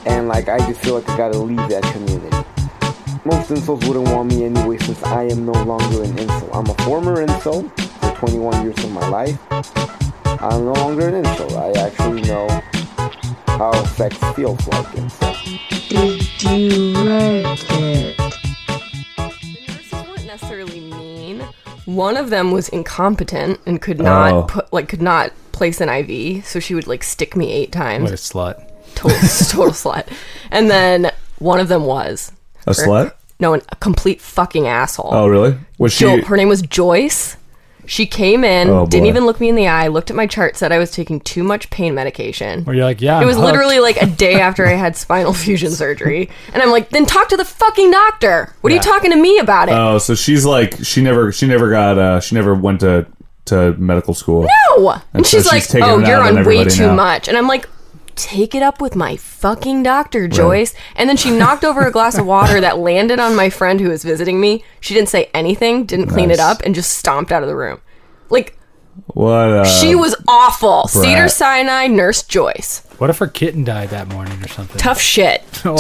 And like, I just feel like I gotta leave that community. Most incels wouldn't want me anyway, since I am no longer an incel. I'm a former incel for 21 years of my life. I'm no longer an incel. I actually know how sex feels like and stuff. Did you like it? The nurses weren't necessarily mean. One of them was incompetent and could not could not place an IV, so she would like stick me 8 times. What a slut. Total slut. And then one of them was A slut? No, a complete fucking asshole. Oh, really? Was she? Her name was Joyce. She came in, didn't even look me in the eye, looked at my chart, said I was taking too much pain medication. Where you're like, yeah, it was literally like a day after I had spinal fusion surgery. And I'm like, then talk to the fucking doctor. What are you talking to me about it? Oh, so she's like, she never went to medical school. No! And so she's like, taking oh, it you're out on on way everybody too now. much. And I'm like, take it up with my fucking doctor, Joyce. Right. And then she knocked over a glass of water that landed on my friend who was visiting me. She didn't say anything, didn't clean it up, and just stomped out of the room. Like, what? She was awful. Cedar Sinai Nurse Joyce. What if her kitten died that morning or something? Tough shit.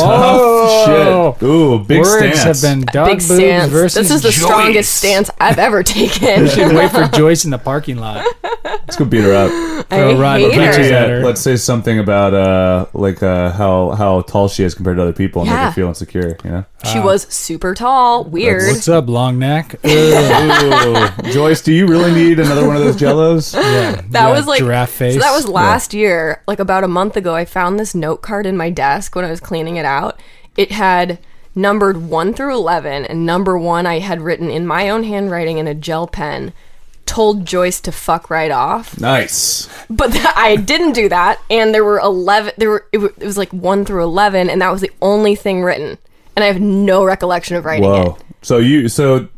Tough shit. Ooh, big Words stance. have been dog Big boobs stance. versus This is the Joyce. strongest stance I've ever taken. Should wait for Joyce in the parking lot. Let's go beat her up. I Throw rotten hate her. peaches at her. Let's say something about how tall she is compared to other people and make her feel insecure. You know. She was super tall. Weird. What's up, long neck? Ooh. Joyce, do you really need another one of those Jellos? Yeah, That was like giraffe face. So that was last year, like about a month ago. I found this note card in my desk when I was cleaning it out. It had numbered 1 through 11, and number 1 I had written in my own handwriting in a gel pen. Told Joyce to fuck right off. Nice. But I didn't do that, and there were 11. It was like 1 through 11, and that was the only thing written. And I have no recollection of writing it. So you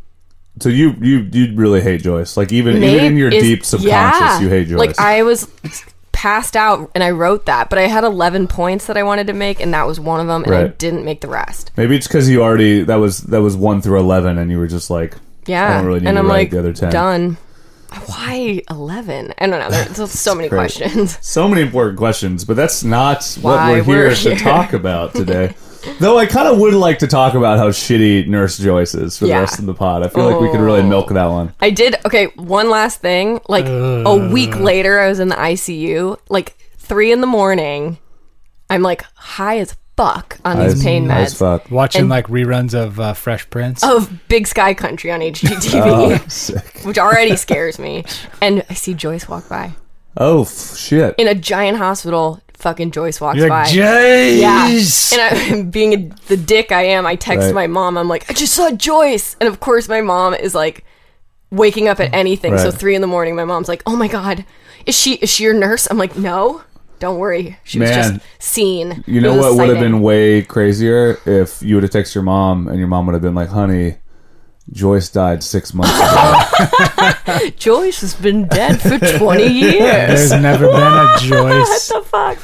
really hate Joyce. Like even in your deep subconscious, you hate Joyce. Like I was passed out and I wrote that, but I had 11 points that I wanted to make, and that was one of them, and I didn't make the rest. Maybe it's because you already that was 1 through 11, and you were just like, I don't really need and to I'm write like, the other 10. Done. Why 11? I don't know. There's so many questions. So many important questions, but that's not Why what we're we're here to here. talk about today. Though I kind of would like to talk about how shitty Nurse Joyce is for the rest of the pod. I feel like we could really milk that one. I did. Okay, one last thing. Like a week later, I was in the ICU. Like 3 a.m. I'm like high as fuck on these pain High as meds. fuck. Watching like reruns of Fresh Prince. Of Big Sky Country on HGTV, Oh, sick. which already scares me. And I see Joyce walk by Oh, shit. in a giant hospital. Fucking Joyce walks You're by. like, Jace! Yeah. And I, being the dick I am, I text my mom. I'm like, I just saw Joyce. And of course, my mom is like waking up at anything. So 3 a.m, my mom's like, oh my God, is she your nurse? I'm like, no, don't worry. She was just seen. You know what would have been way crazier if you would have texted your mom and your mom would have been like, honey, Joyce died 6 months ago. Joyce has been dead for 20 years. There's never been a Joyce. What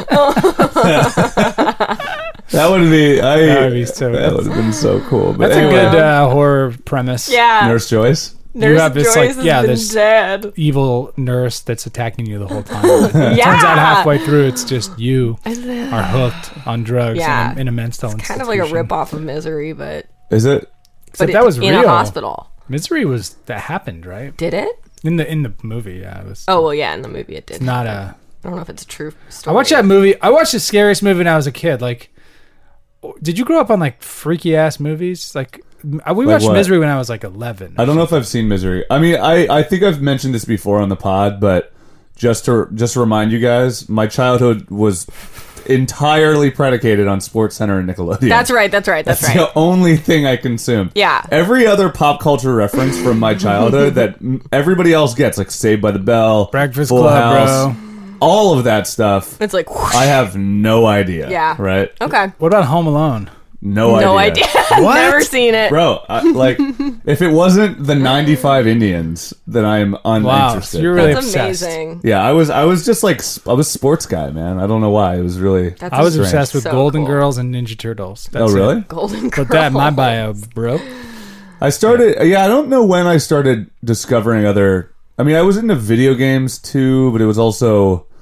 the fuck? That would be That would have been so cool. But That's a good horror premise. Yeah. Nurse Joyce. You have this Joyce like been this dead. evil nurse that's attacking you the whole time. Turns out halfway through, it's just you are hooked on drugs in a mental institution. Kind of like a rip off of Misery, but Is it? That was in real. a hospital. Misery that happened, right? Did it? In the movie, yeah. It was. Oh well, yeah, in the movie it did. It's not a. I don't know if it's a true story. I watched that movie. I watched the scariest movie when I was a kid. Like, did you grow up on like freaky ass movies? Like, we watched what? Misery when I was like 11. I don't know if I've seen Misery. I mean, I think I've mentioned this before on the pod, but just to remind you guys, my childhood was entirely predicated on SportsCenter and Nickelodeon. That's right. That's the only thing I consumed. Yeah. Every other pop culture reference from my childhood that everybody else gets, like Saved by the Bell, Breakfast Full Club, House, bro. all of that stuff. It's like whoosh. I have no idea. Yeah. Right? Okay. What about Home Alone? No idea. What? Never seen it. Bro, like, if it wasn't the 95 Indians, then I'm uninterested. So you're really That's obsessed. amazing. Yeah, I was just like, I was sports guy, man. I don't know why. It was really... That's I was strange. obsessed with So Golden cool. Girls and Ninja Turtles. Oh, really? Golden Girl. Put that in my bio, bro. I started... Yeah, I don't know when I started discovering other... I mean, I was into video games, too, but it was also...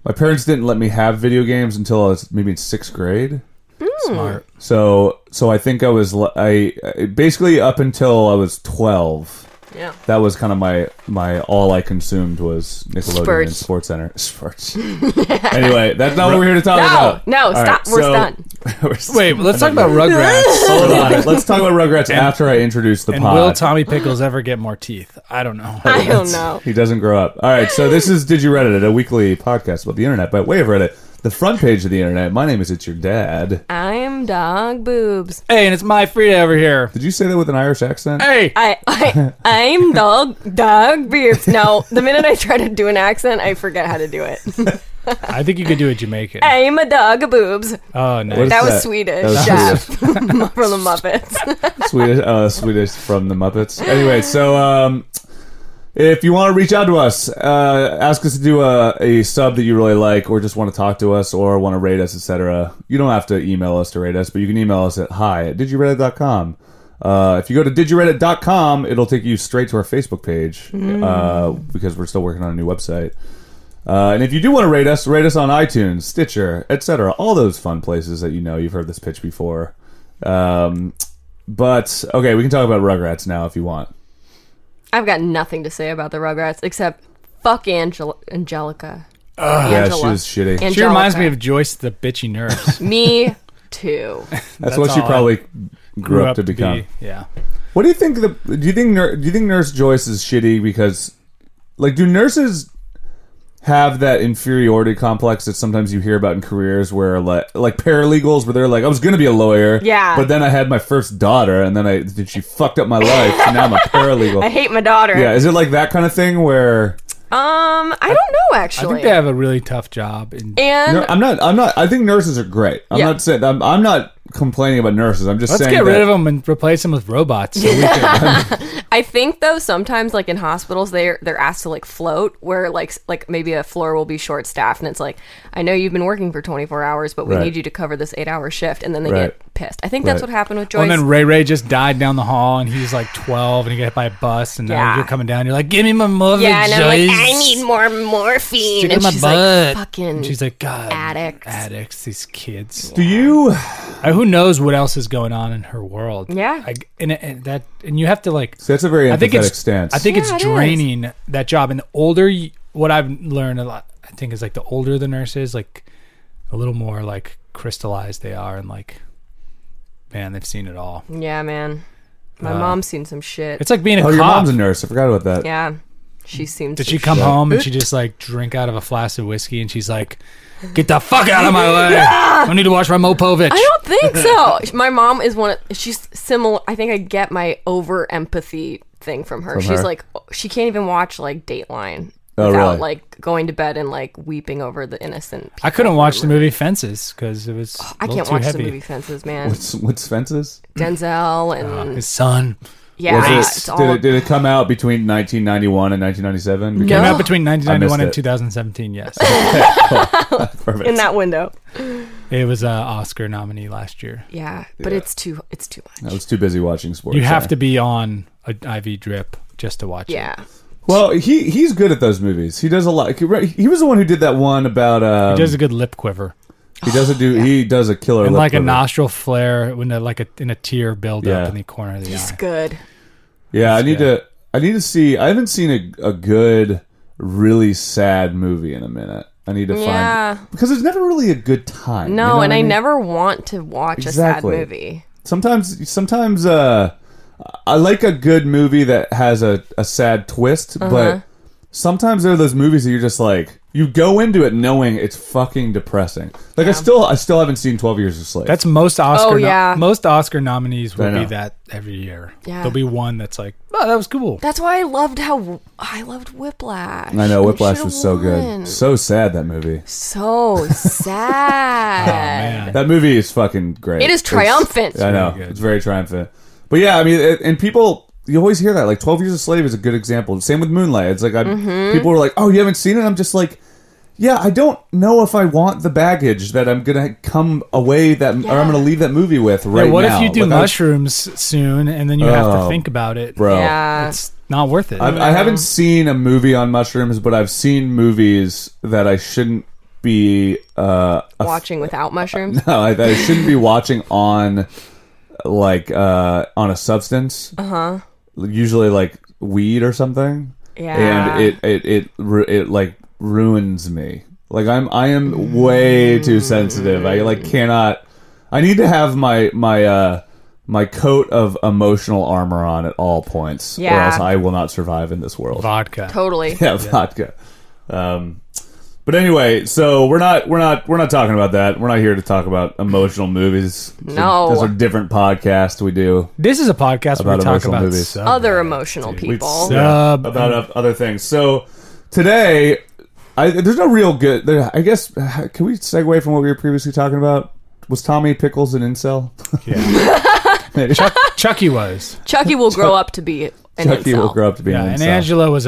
My parents didn't let me have video games until I was maybe in 6th grade. Smart. So I think I basically up until I was 12. Yeah. That was kind of my all I consumed was Nickelodeon and SportsCenter. Sports. Anyway, that's not what we're here to talk about. No, stop. Right, we're done. Wait, let's talk about Rugrats. Hold on. Let's talk about Rugrats after I introduce the and pod. will Tommy Pickles ever get more teeth? I don't know. I don't know. He doesn't grow up. All right, so this is Did You Reddit, a weekly podcast about the internet by way of Reddit. The front page of the internet. My name is It's Your Dad. I'm Dog Boobs. Hey, and it's my Frida over here. Did you say that with an Irish accent? Hey! I'm Dog Boobs. No, the minute I try to do an accent, I forget how to do it. I think you could do a Jamaican. I'm a dog of boobs. Oh, nice. That was Swedish. That was from the Muppets. Swedish from the Muppets. Anyway, so if you want to reach out to us, ask us to do a sub that you really like, or just want to talk to us, or want to rate us, etc. You don't have to email us to rate us, but you can email us at hi@didyourreddit.com. If you go to didyourreddit.com, it'll take you straight to our Facebook page because we're still working on a new website. And if you do want to rate us on iTunes, Stitcher, etc. All those fun places that you've heard this pitch before. But okay, we can talk about Rugrats now if you want. I've got nothing to say about the Rugrats except fuck Angelica. Yeah, she was shitty. Angelica. She reminds me of Joyce the bitchy nurse. Me too. That's what she probably grew up to become. Yeah. What do you think? Do you think Nurse Joyce is shitty because, like, do nurses have that inferiority complex that sometimes you hear about in careers where like paralegals where they're like, I was going to be a lawyer, but then I had my first daughter and then she fucked up my life and now I'm a paralegal. I hate my daughter. Yeah, is it like that kind of thing where I don't know actually. I think they have a really tough job and I'm not I think nurses are great. I'm not saying I'm not complaining about nurses. I'm just saying let's get rid of them and replace them with robots so we can I think though sometimes like in hospitals they're asked to like float where like maybe a floor will be short staffed and it's like, I know you've been working for 24 hours but we need you to cover this 8-hour shift, and then they get pissed. I think that's what happened with Joyce. Well, and then Ray just died down the hall and he's like 12 and he got hit by a bus and now you're coming down, you're like, give me my mother, and Joyce. I'm like, I need more morphine. Stick and my she's butt. like, fucking and she's like, God, addicts, these kids. Do you who knows what else is going on in her world? And you have to like. So that's a very empathetic stance. I think it's draining that job. And the older, what I've learned a lot, I think, is like the older the nurse is, like a little more like crystallized they are, and like, man, they've seen it all. Yeah, man. My mom's seen some shit. It's like being a cop. Your mom's a nurse. I forgot about that. Yeah, she's seen. Did she come home and she just like drink out of a flask of whiskey and she's like, get the fuck out of my way. I need to watch my Mopovich. I don't think so. My mom is she's similar. I think I get my over empathy thing from her. She's like, she can't even watch like Dateline without like going to bed and like weeping over the innocent people. I couldn't watch the movie Fences because it was I can't watch heavy. the movie Fences, man. What's Fences? Denzel and his son. Yeah, did it come out between 1991 and 1997? It came out between 1991 and 2017, yes. Perfect. In that window. It was an Oscar nominee last year. Yeah, but it's too much. I was too busy watching sports. You have to be on an IV drip just to watch it. Well, he's good at those movies. He does a lot. He was the one who did that one about. He does a good lip quiver. He does a killer and lip like quiver. A nostril flare when in a tear build up in the corner of the eye. He's good. Yeah, I need to see. I haven't seen a good, really sad movie in a minute. I need to find because there's never really a good time. No, and I never want to watch a sad movie. Sometimes I like a good movie that has a sad twist, but sometimes there are those movies that you're just like, you go into it knowing it's fucking depressing. Like I still haven't seen 12 Years a Slave. That's most Oscar. Most Oscar nominees will be that every year. Yeah. There'll be one that's like, oh, that was cool. That's why I loved Whiplash. I know Whiplash was so good. So sad, that movie. So sad. Oh, man. That movie is fucking great. It is triumphant. I know. It's very triumphant. But yeah, I mean, and people, you always hear that. Like 12 Years a Slave is a good example. Same with Moonlight. It's like people are like, "Oh, you haven't seen it?" I'm just like, yeah, I don't know if I want the baggage that I'm gonna come away or I'm gonna leave that movie with right now. What if you do mushrooms soon and then you have to think about it, bro? Yeah. It's not worth it. I haven't seen a movie on mushrooms, but I've seen movies that I shouldn't be Watching without mushrooms. no, I shouldn't be watching on on a substance. Usually like weed or something. Yeah. And it like ruins me. Like I am way too sensitive. I like cannot. I need to have my coat of emotional armor on at all points, or Yeah. else I will not survive in this world. Vodka. Totally. Yeah, vodka. But anyway, so we're not talking about that. We're not here to talk about emotional movies. No. Those are different podcasts we do. This is a podcast where About we talk emotional about movies. Other emotional people. About other things. So today, there's no real good. I guess can we segue from what we were previously talking about? Was Tommy Pickles an incel? Yeah. Chucky was. Chucky will grow up to be an Chucky incel. will grow up to be Yeah, an and incel. Angela was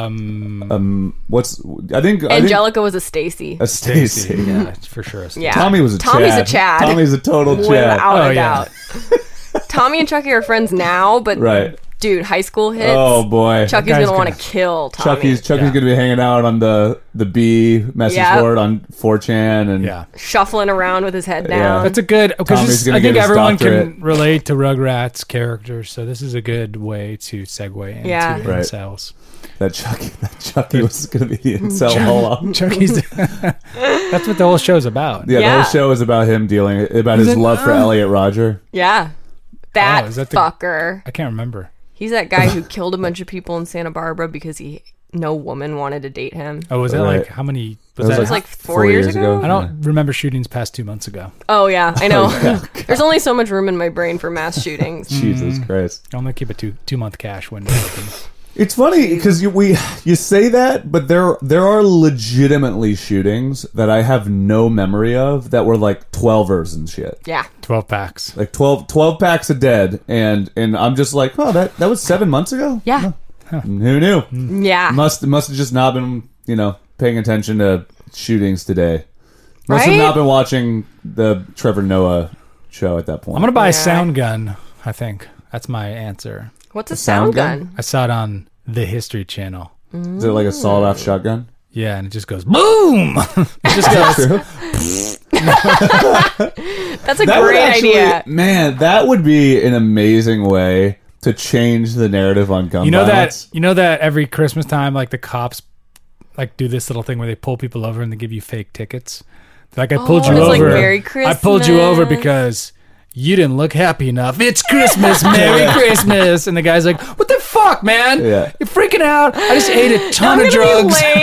I think Angelica was a Stacy. a Stacy. Yeah, for sure. Yeah. Tommy was a Tommy's Chad. a Chad. Tommy's a total Chad. Without Oh, a yeah. doubt. Tommy and Chucky are friends now, but Right. dude, high school hits. Oh boy. Chucky's That guy's gonna want to gonna- kill Tommy. Chucky's Yeah. gonna be hanging out on the B message Yeah. board on 4chan and Yeah. Shuffling around with his head Yeah. down. That's a good, Tommy's because gonna I think get his everyone doctorate. can relate to Rugrats characters, so this is a good way to segue into Yeah. Right. incels. that Chucky was gonna be the incel all along. Chucky's. That's what the whole show's about. Yeah, the Yeah. whole show is about him about his Is it? love for Elliot Rodger. Yeah. That, Oh, is that the- fucker. I can't remember. He's that guy who killed a bunch of people in Santa Barbara because no woman wanted to date him. Oh, was that Right. like how many? It Was It was that? like 4 years ago? I don't remember shootings past 2 months ago. Oh, yeah, I know. There's only so much room in my brain for mass shootings. Jesus Christ. I'm gonna keep a two month cash window open. It's funny because you say that, but there are legitimately shootings that I have no memory of that were like 12ers and shit. Yeah. 12 packs. Like 12 packs of dead, and I'm just like, oh, that was 7 months ago. Yeah. Who knew? Yeah. Must have just not been paying attention to shootings today. Must have Right? not been watching the Trevor Noah show at that point. I'm gonna buy Yeah. a sound gun. I think that's my answer. What's a sound sound gun? gun? I saw it on the History Channel. Is it like a sawed-off shotgun? Yeah, and it just goes boom. It just goes. True. That's a That would great actually, idea. man, that would be an amazing way to change the narrative on gun You know violence. that every Christmas time, like the cops, like do this little thing where they pull people over and they give you fake tickets. Like I pulled you it's like over. Merry I pulled you over Christmas. because you didn't look happy enough. It's Christmas, Merry Christmas, and the guy's like, "What the fuck, man? Yeah. You're freaking out. I just ate a ton I'm of gonna drugs." be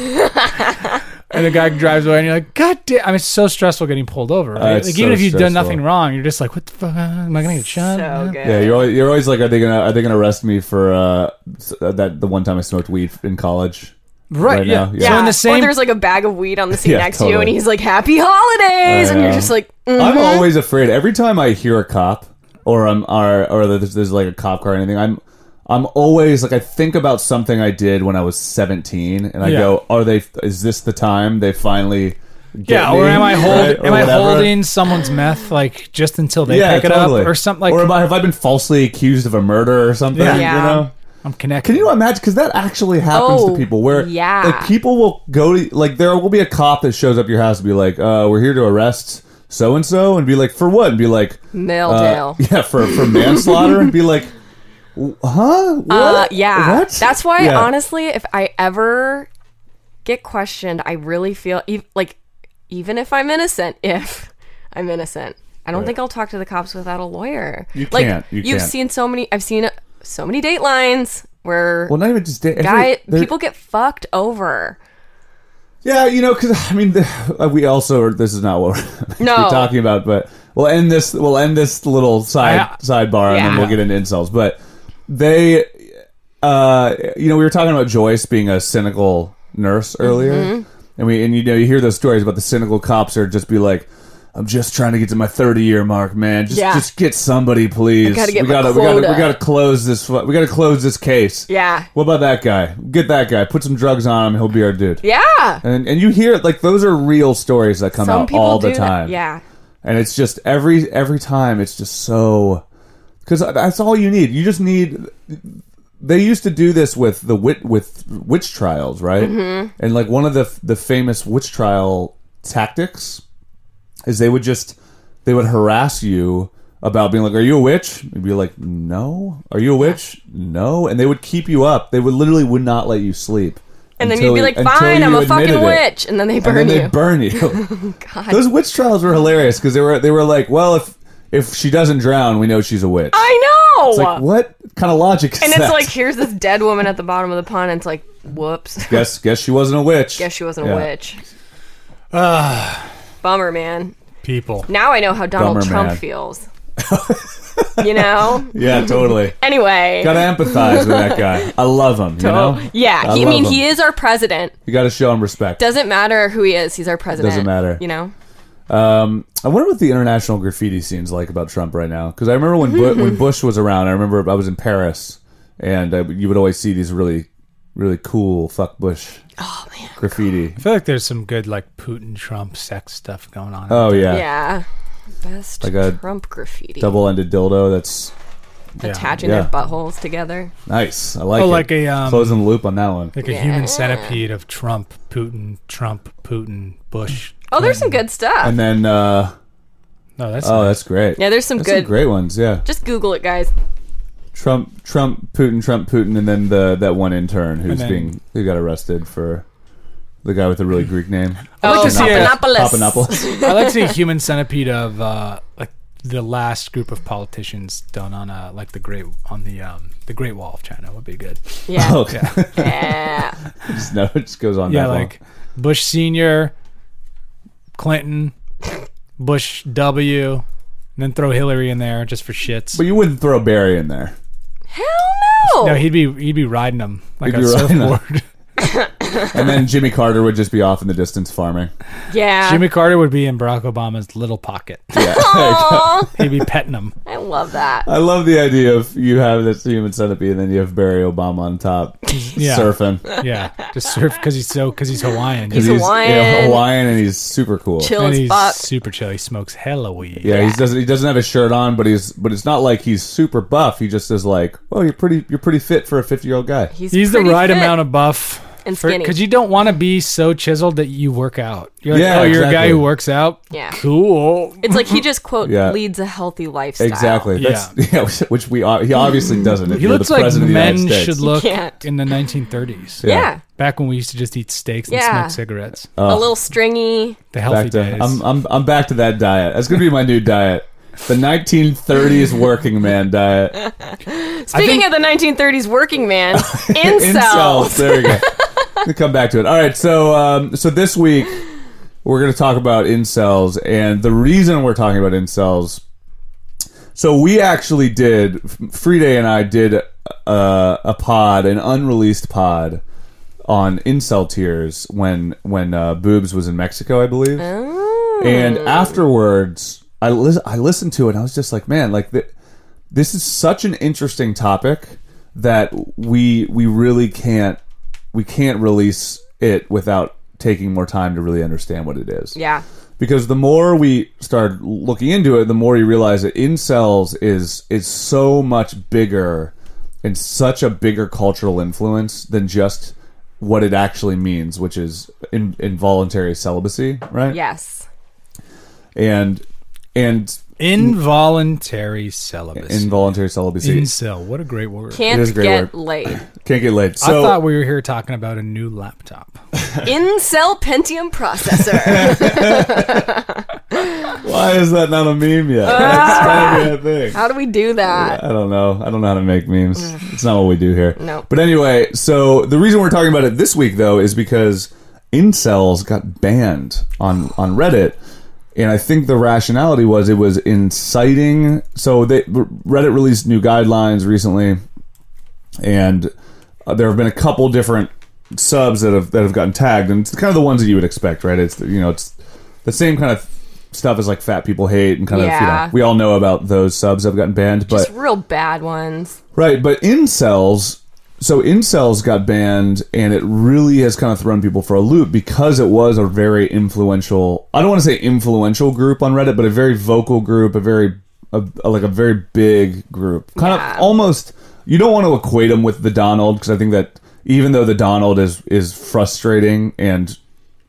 late. And the guy drives away, and you're like, "God damn!" I mean, it's so stressful getting pulled over. Right? It's Like even so if you've done stressful. nothing wrong, you're just like, "What the fuck? Am I gonna get shot?" So good. Yeah, you're always like, are they gonna arrest me for the one time I smoked weed in college? Right? Yeah. now, Yeah. So in the Or same. there's like a bag of weed on the seat Yeah, next to you, totally. and he's like, "Happy holidays," and you're just like, I'm always afraid. Every time I hear a cop or there's like a cop car or anything, I'm always like, I think about something I did when I was 17, and I Yeah. go, is this the time they finally get Yeah, me? or am I Right? Or am I whatever. holding someone's meth like just until they pick it totally. up or something like? or have I been falsely accused of a murder or something? Yeah. Yeah. You know? I'm connected. Can you imagine? Because that actually happens Oh, to people. Where yeah. like people will go to like there will be a cop that shows up at your house and be like, "We're here to arrest so and so," and be like, "For what?" And be like, Milldale. "Yeah, for manslaughter," and be like, "Huh? What? Yeah. What?" That's why, Yeah. honestly, if I ever get questioned, I really feel like even if I'm innocent, I don't think I'll talk to the cops without a lawyer. You like, can't. You You've can't. seen I've seen so many Datelines where Well, not even just people get fucked over. Yeah, because I mean, we also this is not what we're No. talking about, but we'll end this little sidebar and then Yeah. we'll get into insults. But they, we were talking about Joyce being a cynical nurse earlier, Mm-hmm. and you hear those stories about the cynical cops are just be like, "I'm just trying to get to my 30-year mark, man. Just get somebody, please. I gotta get we my gotta close this. We gotta close this case. Yeah. What about that guy? Get that guy. Put some drugs on him. He'll be our dude. Yeah. And you hear like those are real stories that come Some out people all the do that. time. Yeah. And it's just every time it's just so because that's all you need. You just need. They used to do this with witch trials, right? Mm-hmm. And like one of the famous witch trial tactics is they would harass you about being like, are you a witch? You'd be like, no. Are you a witch? No. And they would keep you up. They would not let you sleep. And then you'd be like, fine, I'm a fucking witch. And then they burn you. They'd burn you. God. Those witch trials were hilarious because they were like, well, if she doesn't drown, we know she's a witch. I know. It's like, what kind of logic is that? And it's like, here's this dead woman at the bottom of the pond, and it's like, whoops. Guess she wasn't a witch. Guess she wasn't a witch. Bummer, man. People. Now I know how Donald Bummer, Trump man. feels. You know? Yeah, totally. Anyway. Gotta empathize with that guy. I love him, you know? Yeah, he is our president. You gotta show him respect. Doesn't matter who he is, he's our president. Doesn't matter. You know? I wonder what the international graffiti scene's like about Trump right now. Because I remember when Bush was around, I remember I was in Paris, and you would always see these really, really cool fuck Bush graffiti. I feel like there's some good like Putin Trump sex stuff going on. Oh, yeah. Yeah. Best Like a Trump graffiti. Double-ended dildo that's Attaching Yeah. their buttholes together. nice. I like it. like a Closing the loop on that one. like a human centipede of Trump, Putin, Bush. Oh, there's some good stuff. And then, No, that's that's great. Yeah, there's some That's good. some great ones, yeah. Just Google it, guys. Trump, Putin, and then that one intern And then- who got arrested for the guy with the really Greek name. Oh, to see it. Papanopoulos. I like to see a human centipede of like the last group of politicians done on like the Great Wall of China would be good. Yeah. Oh, okay. Yeah. No, it just goes on Yeah, that long. like Bush Senior, Clinton, Bush W, and then throw Hillary in there just for shits. But you wouldn't throw Barry in there. Hell no. No, he'd be riding them like He'd a be riding 'em. surfboard. And then Jimmy Carter would just be off in the distance farming. Yeah. Jimmy Carter would be in Barack Obama's little pocket. Aw, He'd be petting him. I love that. I love the idea of you have this human centipede and then you have Barry Obama on top Yeah, surfing. yeah, just surf because he's Hawaiian. He's Hawaiian. Yeah, Hawaiian, and he's super cool. Chill and as he's fuck. super chill. He smokes hella weed. Yeah, he doesn't have his shirt on, but it's not like he's super buff. He just is like, well, you're pretty fit for a 50-year-old guy. He's the pretty right fit amount of buff. and skinny. Because you don't want to be so chiseled that you work out. You're like, Yeah, you're a guy exactly. who works out? Yeah. Cool. It's like he just quote Yeah. leads a healthy lifestyle. Exactly. That's, which he obviously doesn't. If He you're looks the like president of the men United States. should look can't. in the 1930s. Yeah. Back when we used to just eat steaks and Yeah. smoke cigarettes. A little stringy. The healthy Back to, days. I'm back to that diet. That's gonna be my new diet. The 1930s working man diet. Speaking of the 1930s working man, incels. Incels. There we go. We'll come back to it. All right. So this week we're going to talk about incels, and the reason we're talking about incels. So we actually did. Friday and I did a pod, an unreleased pod on incel tears when Boobs was in Mexico, I believe. Oh. And afterwards, I listened to it, and I was just like, man, like this is such an interesting topic that we really can't release it without taking more time to really understand what it is. Yeah. Because the more we start looking into it, the more you realize that incels is so much bigger and such a bigger cultural influence than just what it actually means, which is involuntary celibacy, right? Yes. And Involuntary celibacy. involuntary celibacy. Incel. What a great word. Can't It is a great get word. laid. Can't get laid. I So thought we were here talking about a new laptop. Incel Pentium processor. why is that not a meme yet? That's gotta be a thing. How do we do that? I don't know. I don't know how to make memes. It's not what we do here. No. But anyway, so the reason we're talking about it this week, though, is because incels got banned on Reddit. And I think the rationality was it was inciting. So Reddit released new guidelines recently, and there have been a couple different subs that have gotten tagged, and it's kind of the ones that you would expect, right? It's it's the same kind of stuff as like fat people hate and kind Yeah. of we all know about those subs that have gotten banned, but Just real bad ones. right, but incels. So incels got banned, and it really has kind of thrown people for a loop because it was a very influential. I don't want to say influential group on Reddit, but a very vocal group, a very big group. Kind of almost. You don't want to equate them with the Donald, because I think that even though the Donald is frustrating and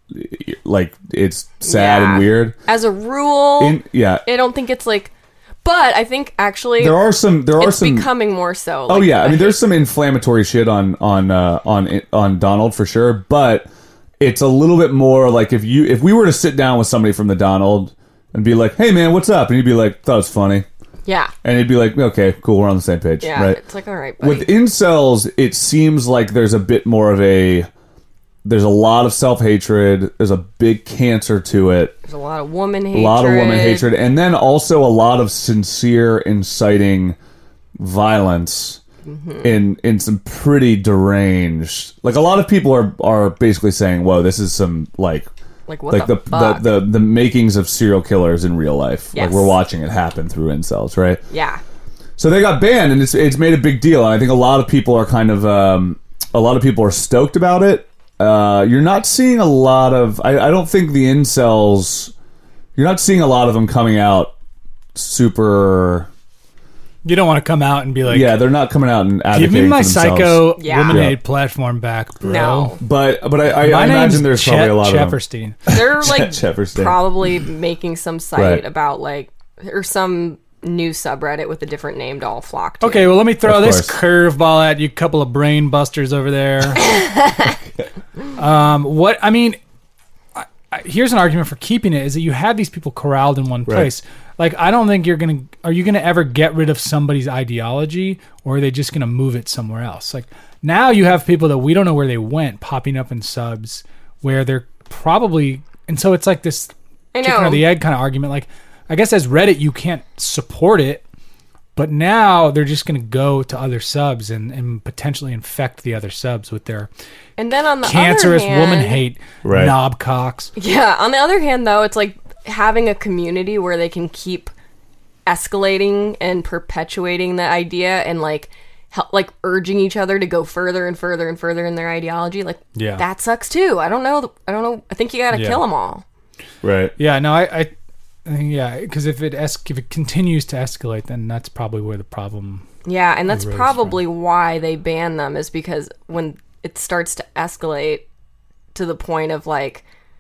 like it's sad and weird. As a rule, I don't think it's like. But I think actually there are some becoming more so. Oh yeah, I mean there's some inflammatory shit on Donald for sure, but it's a little bit more like if we were to sit down with somebody from the Donald and be like, "Hey man, what's up?" and you'd be like, "That was funny." Yeah. And he'd be like, "Okay, cool, we're on the same page." Yeah, right? it's like, all right, buddy. With incels, it seems like there's a bit more of there's a lot of self-hatred. There's a big cancer to it. There's a lot of woman hatred. And then also a lot of sincere inciting violence in some pretty deranged... Like, a lot of people are basically saying, whoa, this is some, like what the fuck? The makings of serial killers in real life. Yes. Like, we're watching it happen through incels, right? Yeah. So they got banned, and it's made a big deal. And I think a lot of people are kind of... a lot of people are stoked about it. You're not seeing a lot of... I don't think the incels... You're not seeing a lot of them coming out super... You don't want to come out and be like... Yeah, they're not coming out and advocating give me my for themselves. psycho Yeah. woman hate platform back, bro. No. But I imagine there's probably a lot Shepperstein. They're like Jefferson. probably making some site Right. about like... Or some new subreddit with a different name to all flock to. Okay, well, let me throw Of this course. curveball at you, couple of brain busters over there. What I mean, here's an argument for keeping it: is that you have these people corralled in one place. Like, I don't think are you gonna ever get rid of somebody's ideology, or are they just gonna move it somewhere else? Like, now you have people that we don't know where they went popping up in subs, where they're probably, and so it's like this I chicken or know. the egg kind of argument. Like, I guess as Reddit, you can't support it, but now they're just going to go to other subs and potentially infect the other subs with their And then on the cancerous other hand, woman hate Right. knobcocks. Yeah, on the other hand, though, it's like having a community where they can keep escalating and perpetuating the idea and like urging each other to go further and further and further in their ideology. Like, Yeah. that sucks too. I don't know. I think you got to Yeah. kill them all. Right. Yeah, no, I yeah, because if it continues to escalate, then that's probably where the problem. Yeah, and that's arose probably why they ban them, is because when it starts to escalate to the point of like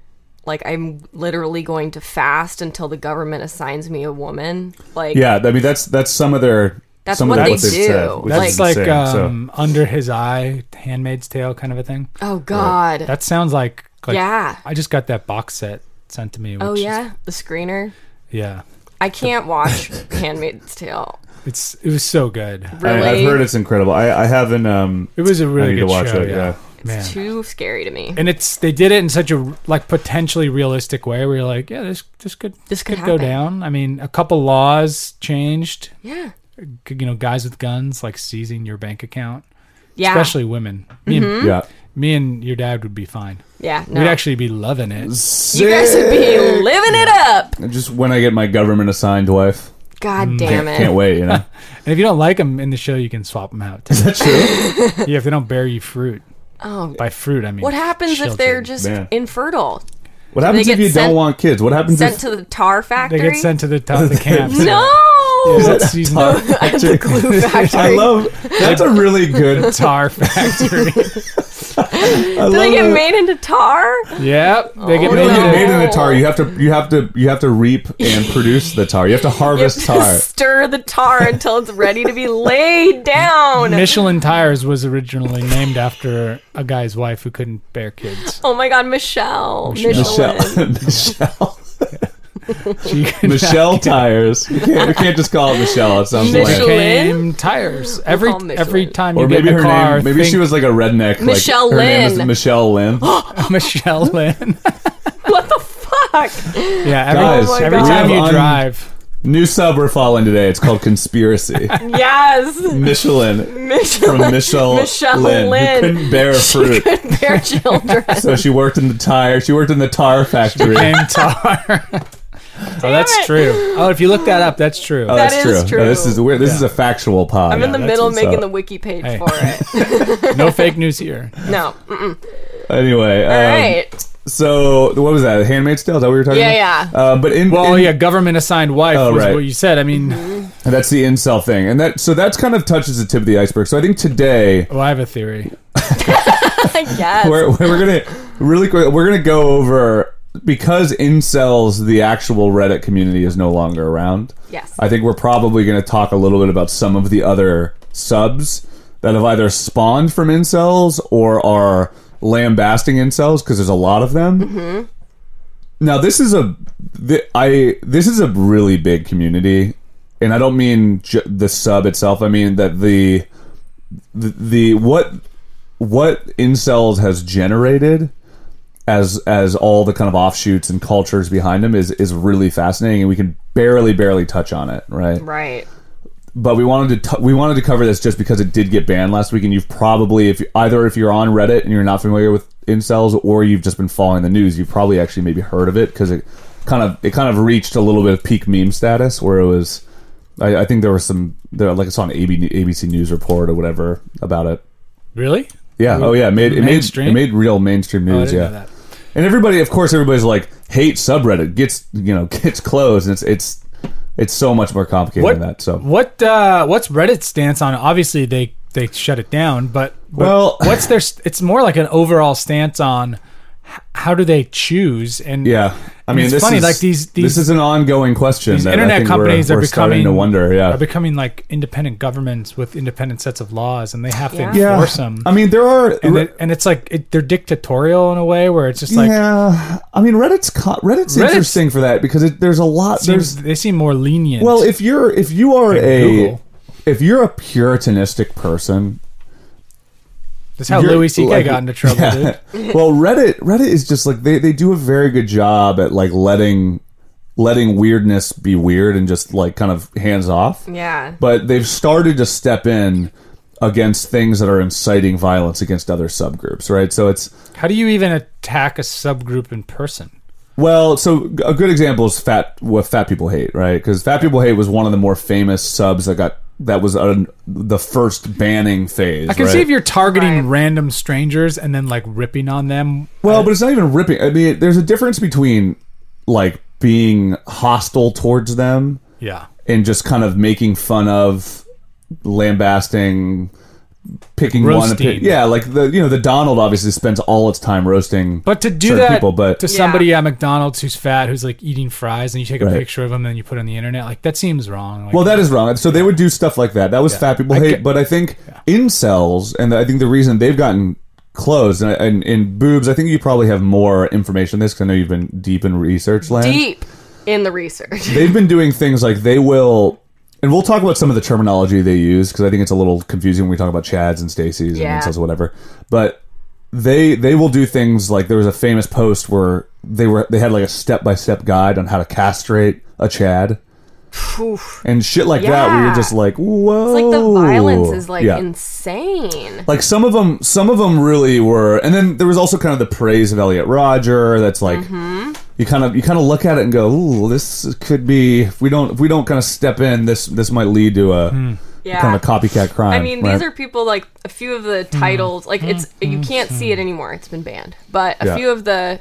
I'm literally going to fast until the government assigns me a woman. Like, Yeah, I mean that's some of their... That's some what of they what they've do. said, which That's is like insane, Under His Eye, Handmaid's Tale kind of a thing. oh god, That sounds like yeah. I just got that box set sent to me. Which Oh is- yeah, the screener. yeah. I can't watch Handmaid's Tale. It was so good. Really, I've heard it's incredible. I haven't... It was a I really need good to watch show. it, yeah. Man. too scary to me. And they did it in such a like potentially realistic way where you're like, yeah, this could go happen. down. I mean, a couple laws changed. Yeah, Guys with guns like seizing your bank account, yeah, especially women. Yeah. Me and your dad would be fine. yeah. No, We'd actually be loving it. you guys would be living it up. Just when I get my government assigned wife. God damn it! Can't wait, you know? And if you don't like them in the show, you can swap them out. Too. Is that true? Yeah, if they don't bear you fruit. Oh, By fruit, I mean what happens if children. they're just Man. infertile? What happens they if get you sent- don't want kids? What happens Sent if... to the tar factory? They get sent to the top of the camp. No, Yeah, that's season the glue factory. I love... That's a really good... tar factory. I Do they love get it. made into tar? Yep, they get Oh, They don't made get no. made in the tar. You have to reap and produce the tar. You have to You have harvest to tar. stir the tar until it's ready to be laid down. Michelin Tires was originally named after a guy's wife who couldn't bear kids. Oh my God, Michelle. Michelle. Michelle. She could Michelle tires. We can't just call it Michelle. It sounds Michelin? like... became tires. Every call Michelin. every time you Or get maybe in a her car, name... Maybe she was like a redneck. Michelle like, her name is Lynn. Michelle Lynn. Michelle Lynn. What the fuck? Yeah, Guys, every we time have you drive. New sub we're following today. It's called Conspiracy. Yes. Michelin. Michelle. From Michelle Lynn. Lynn. Who couldn't bear fruit. Couldn't bear children. So she worked in the tire. She worked in the tar factory. Became tar. Oh, that's it. true. Oh, if you look that up, that's true. Oh, that's That true. is true. No, this is weird. This is a factual pod. I'm in the That's middle what's making up. the wiki page Hey. for it. No fake news here. No. Anyway, All right. so what was that? Handmaid's Tale? Is that what you were talking Yeah, about? yeah. But in Well, yeah, government assigned wife Oh, was right. what you said. I mean, that's the incel thing, and that's kind of touches the tip of the iceberg. So I think today well, I have a theory. Yes. we're Really quick, we're going to go over, because incels, the actual Reddit community, is no longer around. Yes. I think we're probably going to talk a little bit about some of the other subs that have either spawned from incels or are lambasting incels, because there's a lot of them. Mm-hmm. Now, this is a really big community, and I don't mean the sub itself. I mean that the what incels has generated as all the kind of offshoots and cultures behind them is really fascinating, and we can barely touch on it, right? Right. But we wanted to cover this just because it did get banned last week, and you've probably, if you're on Reddit and you're not familiar with incels, or you've just been following the news, you've probably actually maybe heard of it, because it kind of reached a little bit of peak meme status, where it was. I think there was like I saw an ABC News report or whatever about it. Really? Yeah. Oh yeah. It made real mainstream news. I didn't know that. And everybody's like, hate subreddit gets closed, and it's so much more complicated than that. So what's Reddit's stance on it? Obviously they shut it down, but what's their? It's more like an overall stance on how do they choose? And yeah, I mean, it's funny. Like these this is an ongoing question. These that internet I think companies we're are becoming starting to wonder. Yeah, are becoming like independent governments with independent sets of laws, and they have to Yeah. enforce them. I mean, there are, and it's like they're dictatorial in a way where it's just like yeah. I mean, Reddit's interesting for that, because there's a lot. They seem more lenient. Well, if you are Like Google. if you're a puritanistic person. That's how Louis C.K. got into trouble, dude. Well, Reddit is just like they do a very good job at like letting weirdness be weird and just like kind of hands off. Yeah. But they've started to step in against things that are inciting violence against other subgroups, right? So it's How do you even attack a subgroup in person? well, so a good example is what Fat People Hate, right? Because Fat People Hate was one of the more famous subs that was the first banning phase. I can right? see if you're targeting Right. random strangers and then like ripping on them. Well, but it's not even ripping. I mean, there's a difference between like being hostile towards them Yeah. and just kind of making fun of, lambasting, picking Roasting. one. Yeah, like the Donald obviously spends all its time roasting. But to do certain that people, but to somebody at McDonald's who's fat, who's like eating fries, and you take a Right. picture of him and then you put it on the internet, like that seems wrong. Like, well, that is wrong. So they would do stuff like that. That was Fat People I Hate. get- But I think incels, and I think the reason they've gotten closed, and in Boobs, I think you probably have more information on this, because I know you've been deep in research land. Deep in the research. They've been doing things like they will, and we'll talk about some of the terminology they use, because I think it's a little confusing when we talk about Chads and Stacy's Yeah. and incels or whatever. But they will do things like, there was a famous post where they had like a step-by-step guide on how to castrate a Chad. Oof. And shit like that, where you're just like, whoa. It's like the violence is like Yeah. insane. Like some of them really were, and then there was also kind of the praise of Elliot Rodger. That's like you kind of look at it and go, ooh, this could be, if we don't kind of step in, this might lead to a Yeah. kind of copycat crime. I mean, right? these are people like a few of the titles, like it's you can't see it anymore. It's been banned. But a Yeah. few of the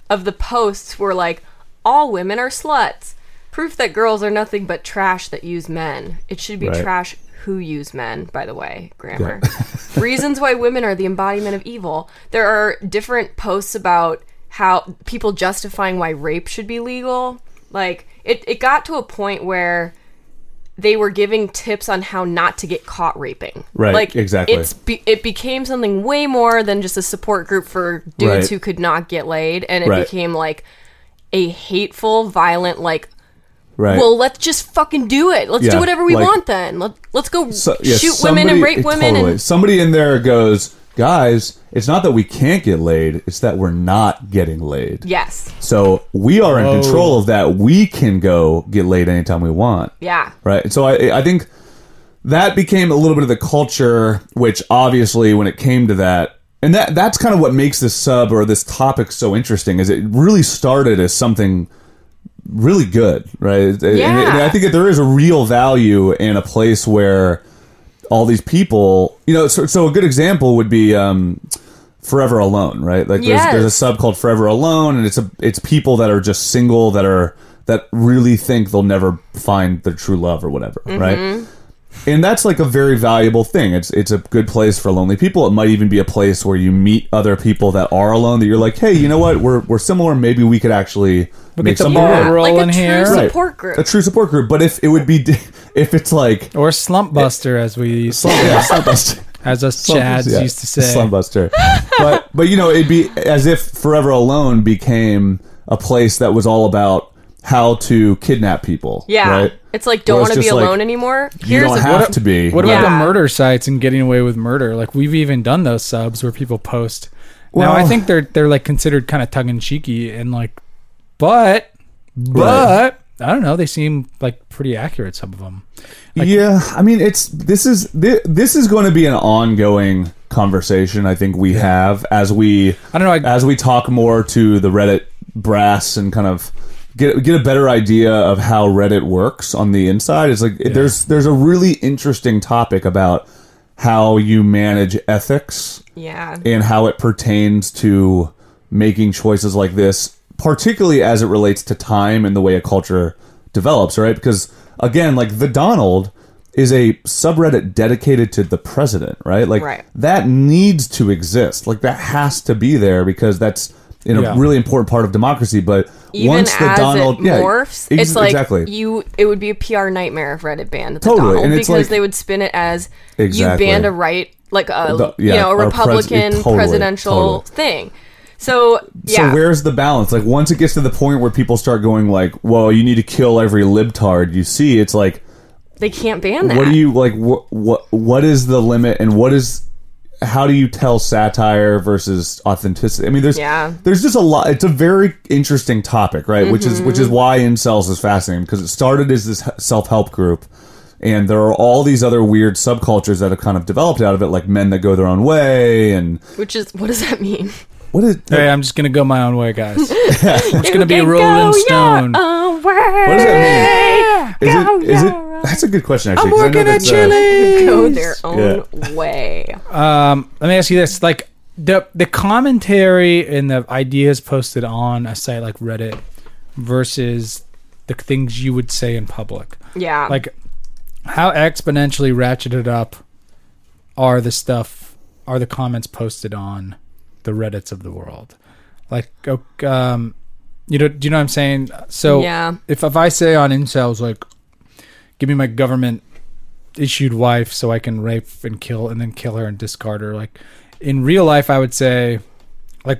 posts were like, all women are sluts. Proof that girls are nothing but trash that use men. It should be Right. trash who use men, by the way, grammar. Reasons why women are the embodiment of evil. There are different posts about how people justifying why rape should be legal. Like, it got to a point where they were giving tips on how not to get caught raping. Right, Like, exactly. It became something way more than just a support group for dudes Right. who could not get laid, and it Right. became like a hateful, violent, like, right. well, let's just fucking do it. Let's Yeah, do whatever we like- want then. Let's go Yeah, shoot women and rape women. Totally. And Somebody in there goes, guys, it's not that we can't get laid, it's that we're not getting laid. yes, So we are in Whoa. control of that. We can go get laid anytime we want. yeah, Right. So I think that became a little bit of the culture, which obviously when it came to that, and that's kind of what makes this sub or this topic so interesting, is it really started as something really good, right? Yeah. And I think that there is a real value in a place where all these people, so a good example would be Forever Alone, right? Like Yes. there's a sub called Forever Alone, and it's people that are just single, that really think they'll never find their true love or whatever, right? And that's like a very valuable thing. It's a good place for lonely people. It might even be a place where you meet other people that are alone that you're like, hey, you know what? We're similar. Maybe we could actually make something ball work. rolling like a true here. support group. A true support group. But if it's like Or slump buster, as we slump buster. as us Chads used to say. Slump buster. but you know, it'd be as if Forever Alone became a place that was all about how to kidnap people. Yeah. Right? It's like, don't Where want to it's be just like, alone anymore. You don't have to be. What about Yeah. the murder sites and getting away with murder? Like, we've even done those subs where people post. Well- now, I think they're like considered kind of tongue in cheeky and like, but I don't know. They seem like pretty accurate. Some of them. Like, yeah, I mean, this is going to be an ongoing conversation. I think we have as we I don't know. as we talk more to the Reddit brass and kind of get a better idea of how Reddit works on the inside. It's like there's a really interesting topic about how you manage ethics Yeah. and how it pertains to making choices like this, particularly as it relates to time and the way a culture develops, right? Because again, like the Donald is a subreddit dedicated to the president, right? Like Right. that needs to exist. Like that has to be there because that's a really important part of democracy. But Even once the as Donald it morphs, it's like exactly. it would be a PR nightmare if Reddit banned the Totally, Donald, and it's because like- they would spin it as Exactly. you banned a right, like a a Republican totally. presidential thing. So yeah, So where's the balance? Like once it gets to the point where people start going like, "Well, you need to kill every libtard you see," it's like, they can't ban that. what do you like? What is the limit? And how do you tell satire versus authenticity? I mean, there's just a lot. It's a very interesting topic, right? Which is why incels is fascinating, because it started as this self-help group, and there are all these other weird subcultures that have kind of developed out of it, like men that go their own way, and Which is, what does that mean? what is Hey, I'm just gonna go my own way, guys. I'm just gonna be a You can Rolling go Stone. your own way. what does that mean? Is it? That's a good question, actually. 'cause I know that's, Go their own way. Let me ask you this: like the commentary and the ideas posted on a site like Reddit versus the things you would say in public. Yeah. Like, how exponentially ratcheted up are the comments posted on the Reddits of the world? Like, do you know what I'm saying? So Yeah. if I say on incels, like, give me my government issued wife so I can rape and kill and then kill her and discard her, like, in real life I would say, like,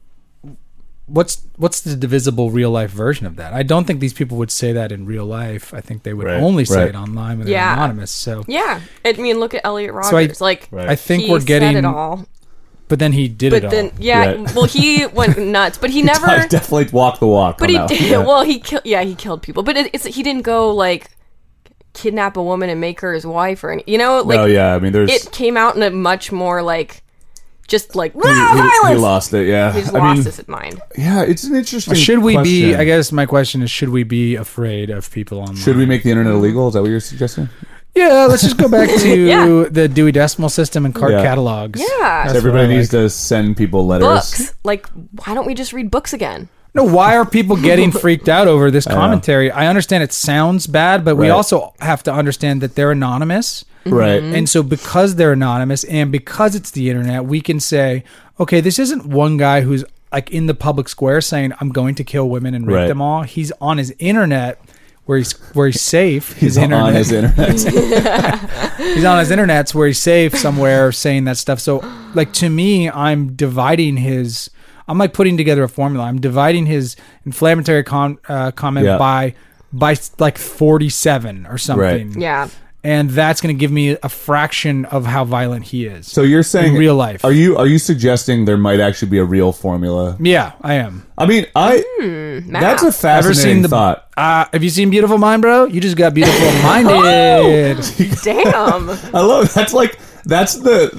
what's the divisible real life version of that? I don't think these people would say that in real life. I think they would only say it online when they're anonymous. So Yeah. I mean, look at Elliot So I- Rodgers. I think he we're getting said it all. But then he did But it then, all. yeah, Right. well, he went nuts. But he I never. definitely walk the walk. But on he that. did. Yeah. Well, he killed people. But he didn't go like kidnap a woman and make her his wife or any. You know, like no, yeah. I mean, there's it came out in a much more like just like he violence. lost it. Yeah, He just I lost mean, his mind. yeah, it's an interesting. Should we be? question. I guess my question is: should we be afraid of people online? Should we make the internet illegal? Is that what you're suggesting? Yeah, let's just go back to Yeah. the Dewey Decimal System and card Yeah. catalogs. Yeah. That's Everybody what I needs like. to send people letters. Books. Like, why don't we just read books again? No, why are people getting freaked out over this commentary? I understand it sounds bad, but we Right. also have to understand that they're anonymous. Right. And so because they're anonymous and because it's the internet, we can say, okay, this isn't one guy who's like in the public square saying, I'm going to kill women and rape Right. them all. He's on his internet where he's safe. He's on his internet. He's on his internets where he's safe somewhere saying that stuff. So, like, to me, I'm like putting together a formula. I'm dividing his inflammatory comment Yeah. by like 47 or something. Right. Yeah. And that's going to give me a fraction of how violent he is. So you're saying in real life. Are you suggesting there might actually be a real formula? Yeah, I am. I mean, that's a Ever fascinating seen the thought. have you seen Beautiful Mind, bro? You just got beautiful minded. Damn. I love that's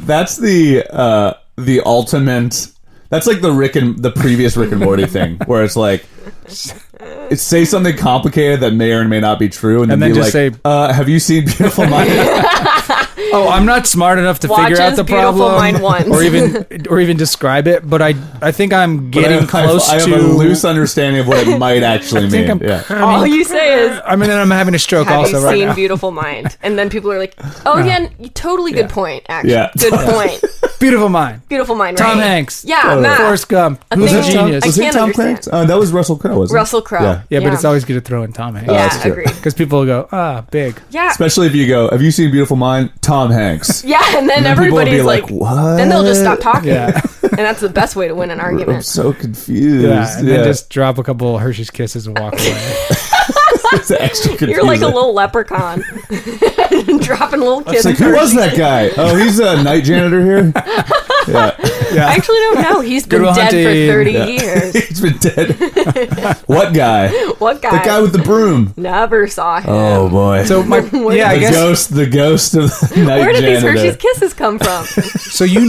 the ultimate. That's like the previous Rick and Morty thing, where it's like, say something complicated that may or may not be true, and then And then be just like, say- "Have you seen Beautiful Mind?" Oh, I'm not smart enough to figure out the Beautiful problem, Mind ones. or even describe it. But I think I'm getting close I have to a loose understanding of what it might actually mean. Yeah. All you say is, I mean, I'm having a stroke have also you right seen now. Beautiful Mind? And then people are like, oh, yeah, totally good point, actually. Yeah. Good point. Beautiful Mind. Beautiful Mind, right? Tom Hanks. Yeah, Matt. Forrest Gump. A Who's a thing- genius? I Was it can't Tom understand. Cruise? That was Russell Crowe, wasn't it? Russell Crowe. Yeah. But it's always good to throw in Tom Hanks. Yeah, that's true. agreed. Because people will go, big. Yeah. Especially if you go, have you seen Beautiful Mind? Tom Hanks. Yeah, and then And people will everybody's be like, what? then they'll just stop talking. Yeah. And that's the best way to win an I'm argument. so confused. Yeah, and then just drop a couple Hershey's Kisses and walk away. it's extra confusing. You're like a little leprechaun. Dropping little kids. It's like, who was that guy? Oh, he's a night janitor here. Yeah. I actually don't know. He's been Will dead Hunting. for 30 Yeah. years. He's been dead. What guy? What guy? The guy with the broom. Never saw him. Oh boy. So my yeah, I the guess the ghost of the night Where did these janitor. Hershey's Kisses come from? so if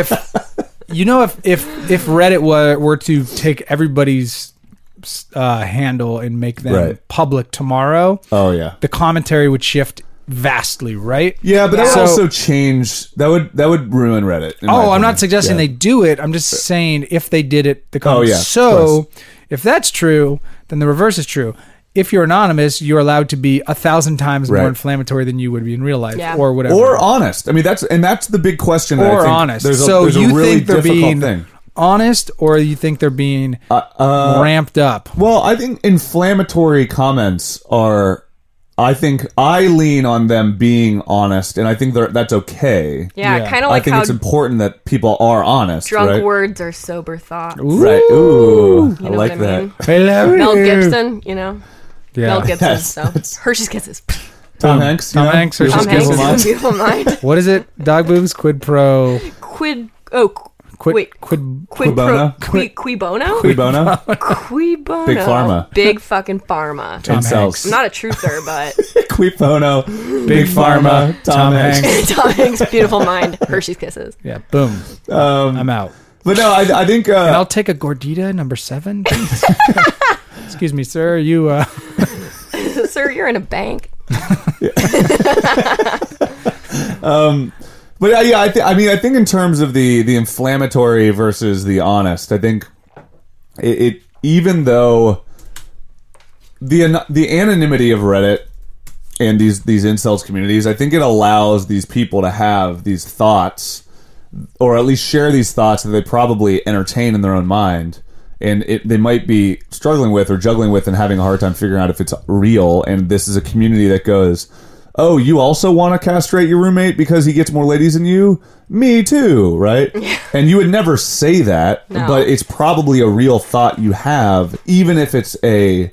Reddit were to take everybody's handle and make them Right. public tomorrow, Oh yeah. the commentary would shift vastly, right? Yeah, but that would So- also change. That would ruin Reddit. in my Oh, I'm opinion. not suggesting Yeah. they do it. I'm just saying if they did it, the Oh, comments. yeah, of So if that's true, then the reverse is true. If you're anonymous, you're allowed to be 1,000 times Right. more inflammatory than you would be in real life, Yeah. or whatever. Or honest. I mean, that's the big question. that I Or think honest. There's a, So there's a you really think they're difficult being thing. honest, or you think they're being ramped up? Well, I think inflammatory comments are. I think I lean on them being honest, and I think that's okay. Yeah, Yeah. kind of I like think how it's important that people are honest. drunk right? words are sober thoughts. Right. Ooh, You I know like what I that. mean? Hello. Mel Gibson, you know? Yeah. Mel Gibson, Yes, so. that's- Hershey's Kisses. Tom Hanks. Tom Hanks, Hershey's Tom Hanks Beautiful is Mind. from Beautiful Mind. What is it? Dog boobs, quid pro, Quid, wait. quid. Quid Quibono? pro, Quibono? Quibono. Quibono. Big Pharma. Big fucking pharma. Tom Incels. Hanks. I'm not a truther, but Quibono. Big Pharma, Tom Hanks. Tom Hanks, Beautiful Mind, Hershey's Kisses. Yeah, boom. I'm out. But no, I think. And I'll take a Gordita number 7. please. Excuse me, sir. You Sir, you're in a bank. But yeah, I think in terms of the inflammatory versus the honest, I think it even though the anonymity of Reddit and these incels communities, I think it allows these people to have these thoughts, or at least share these thoughts that they probably entertain in their own mind, and they might be struggling with or juggling with and having a hard time figuring out if it's real. And this is a community that goes, oh, you also want to castrate your roommate because he gets more ladies than you? Me too, right? And you would never say that, No. but it's probably a real thought you have, even if it's a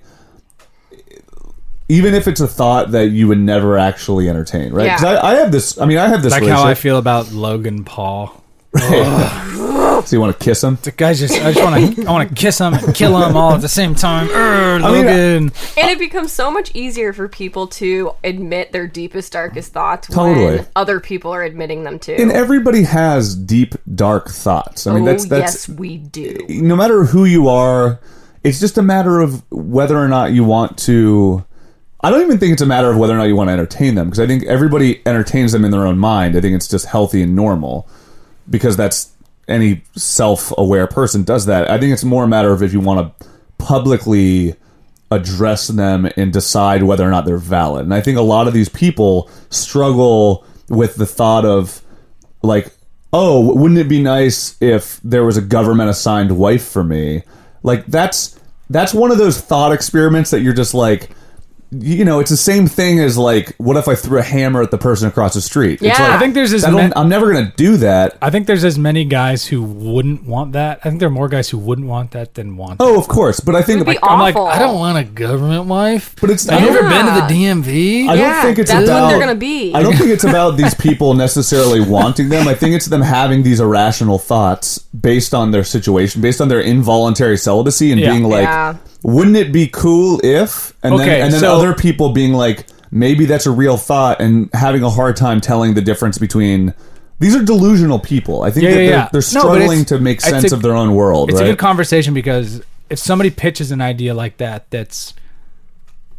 thought that you would never actually entertain, right? 'Cause Yeah. I have this. I mean, I have this. like how I relationship. feel about Logan Paul. So you want to kiss him? The guy I want to kiss him and kill him all at the same time. mean, Logan. And it becomes so much easier for people to admit their deepest, darkest thoughts Totally. when other people are admitting them too. And everybody has deep, dark thoughts. I mean, that's yes, we do. no matter who you are. It's just a matter of whether or not you want to. I don't even think it's a matter of whether or not you want to entertain them, because I think everybody entertains them in their own mind. I think it's just healthy and normal, because that's any self-aware person does that. I think it's more a matter of if you want to publicly address them and decide whether or not they're valid. And I think a lot of these people struggle with the thought of, like, oh, wouldn't it be nice if there was a government-assigned wife for me? Like, that's one of those thought experiments that you're just like, you know, it's the same thing as, like, what if I threw a hammer at the person across the street? It's Yeah. like, I think there's I'm never going to do that. I think there's as many guys who wouldn't want that. I think there are more guys who wouldn't want that than want that. Oh, of course, but I think, It would be I'm like, awful. I don't want a government wife. but it's. Have you ever been to Yeah. the DMV? I Yeah, don't think it's that's about. what they're gonna be. I don't think it's about these people necessarily wanting them. I think it's them having these irrational thoughts based on their situation, based on their involuntary celibacy, and Yeah. being like, Yeah. "Wouldn't it be cool if?" And Okay, then so- other people being like, "Maybe that's a real thought," and having a hard time telling the difference between. These are delusional people. I think Yeah, that yeah, they're, yeah. they're No, but struggling it's- to make it's sense a- of their own world. It's right? a good conversation, because if somebody pitches an idea like that, that's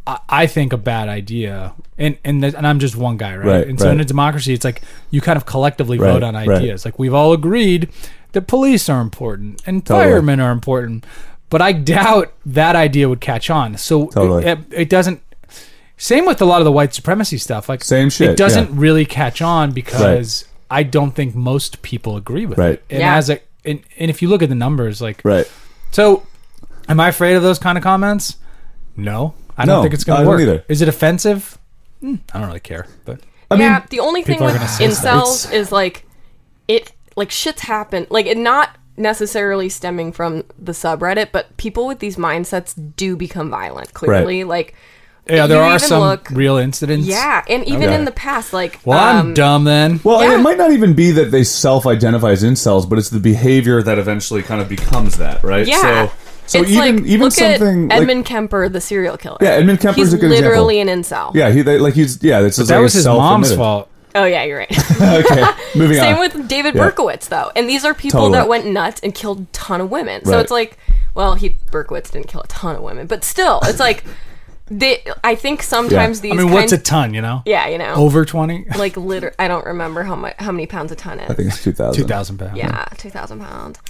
I think, a bad idea. And I'm just one guy, right? And so in a democracy, it's like you kind of collectively vote on ideas. Like we've all agreed that police are important and firemen are important. But I doubt that idea would catch on. So it doesn't. Same with a lot of the white supremacy stuff. Like same shit. It doesn't really catch on because I don't think most people agree with it. And and if you look at the numbers, like so, am I afraid of those kind of comments? No, I don't think it's going to work. Either. Is it offensive? I don't really care. But I mean, the only thing with incels is like it, like shit's happened. Like it not necessarily stemming from the subreddit, but people with these mindsets do become violent. Clearly, like. Yeah, there are some real incidents. Yeah, and even in the past, like... Well, I'm dumb then. Well, and it might not even be that they self-identify as incels, but it's the behavior that eventually kind of becomes that, right? Yeah. So it's even look something... at Edmund Kemper, the serial killer. Yeah, Edmund Kemper's a good example. He's literally an incel. Yeah, that was his mom's fault. Oh, yeah, you're right. Okay, moving on. Same with David Berkowitz, though. And these are people that went nuts and killed a ton of women. So it's like... Well, Berkowitz didn't kill a ton of women, but still, it's like... I think sometimes these. I mean, what's a ton? You know? Yeah, you know. Over 20. Like I don't remember how many pounds a ton is. I think it's 2,000. 2,000 pounds. Yeah, 2,000 pounds.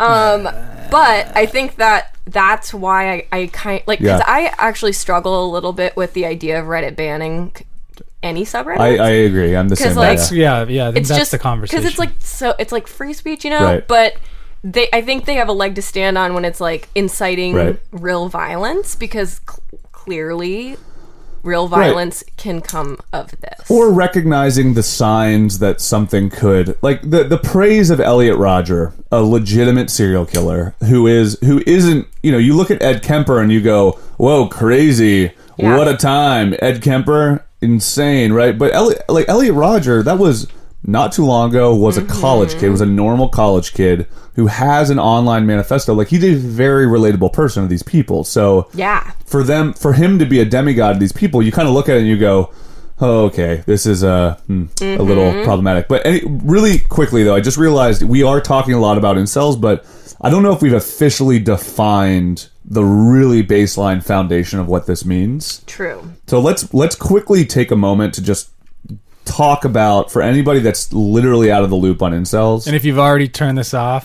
But I think that's why I kind like because I actually struggle a little bit with the idea of Reddit banning any subreddit. I agree. I'm the same. Like, yeah. I think that's the conversation. Because it's like free speech, you know, but. I think they have a leg to stand on when it's like inciting real violence because clearly real violence can come of this. Or recognizing the signs that something could, like the praise of Elliot Rodger, a legitimate serial killer who isn't, you look at Ed Kemper and you go, whoa, crazy. Yeah. What a time. Ed Kemper, insane, right? But Elliot Rodger, that was not too long ago, was a college kid, was a normal college kid who has an online manifesto. Like, he's a very relatable person to these people. So, for him to be a demigod to these people, you kind of look at it and you go, oh, okay, this is a little problematic. But really quickly, though, I just realized we are talking a lot about incels, but I don't know if we've officially defined the really baseline foundation of what this means. True. So let's quickly take a moment to just talk about, for anybody that's literally out of the loop on incels. And if you've already turned this off,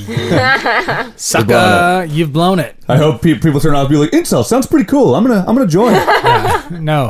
sucker, you've blown it. I hope people turn off and be like, incel sounds pretty cool. I'm gonna join. No.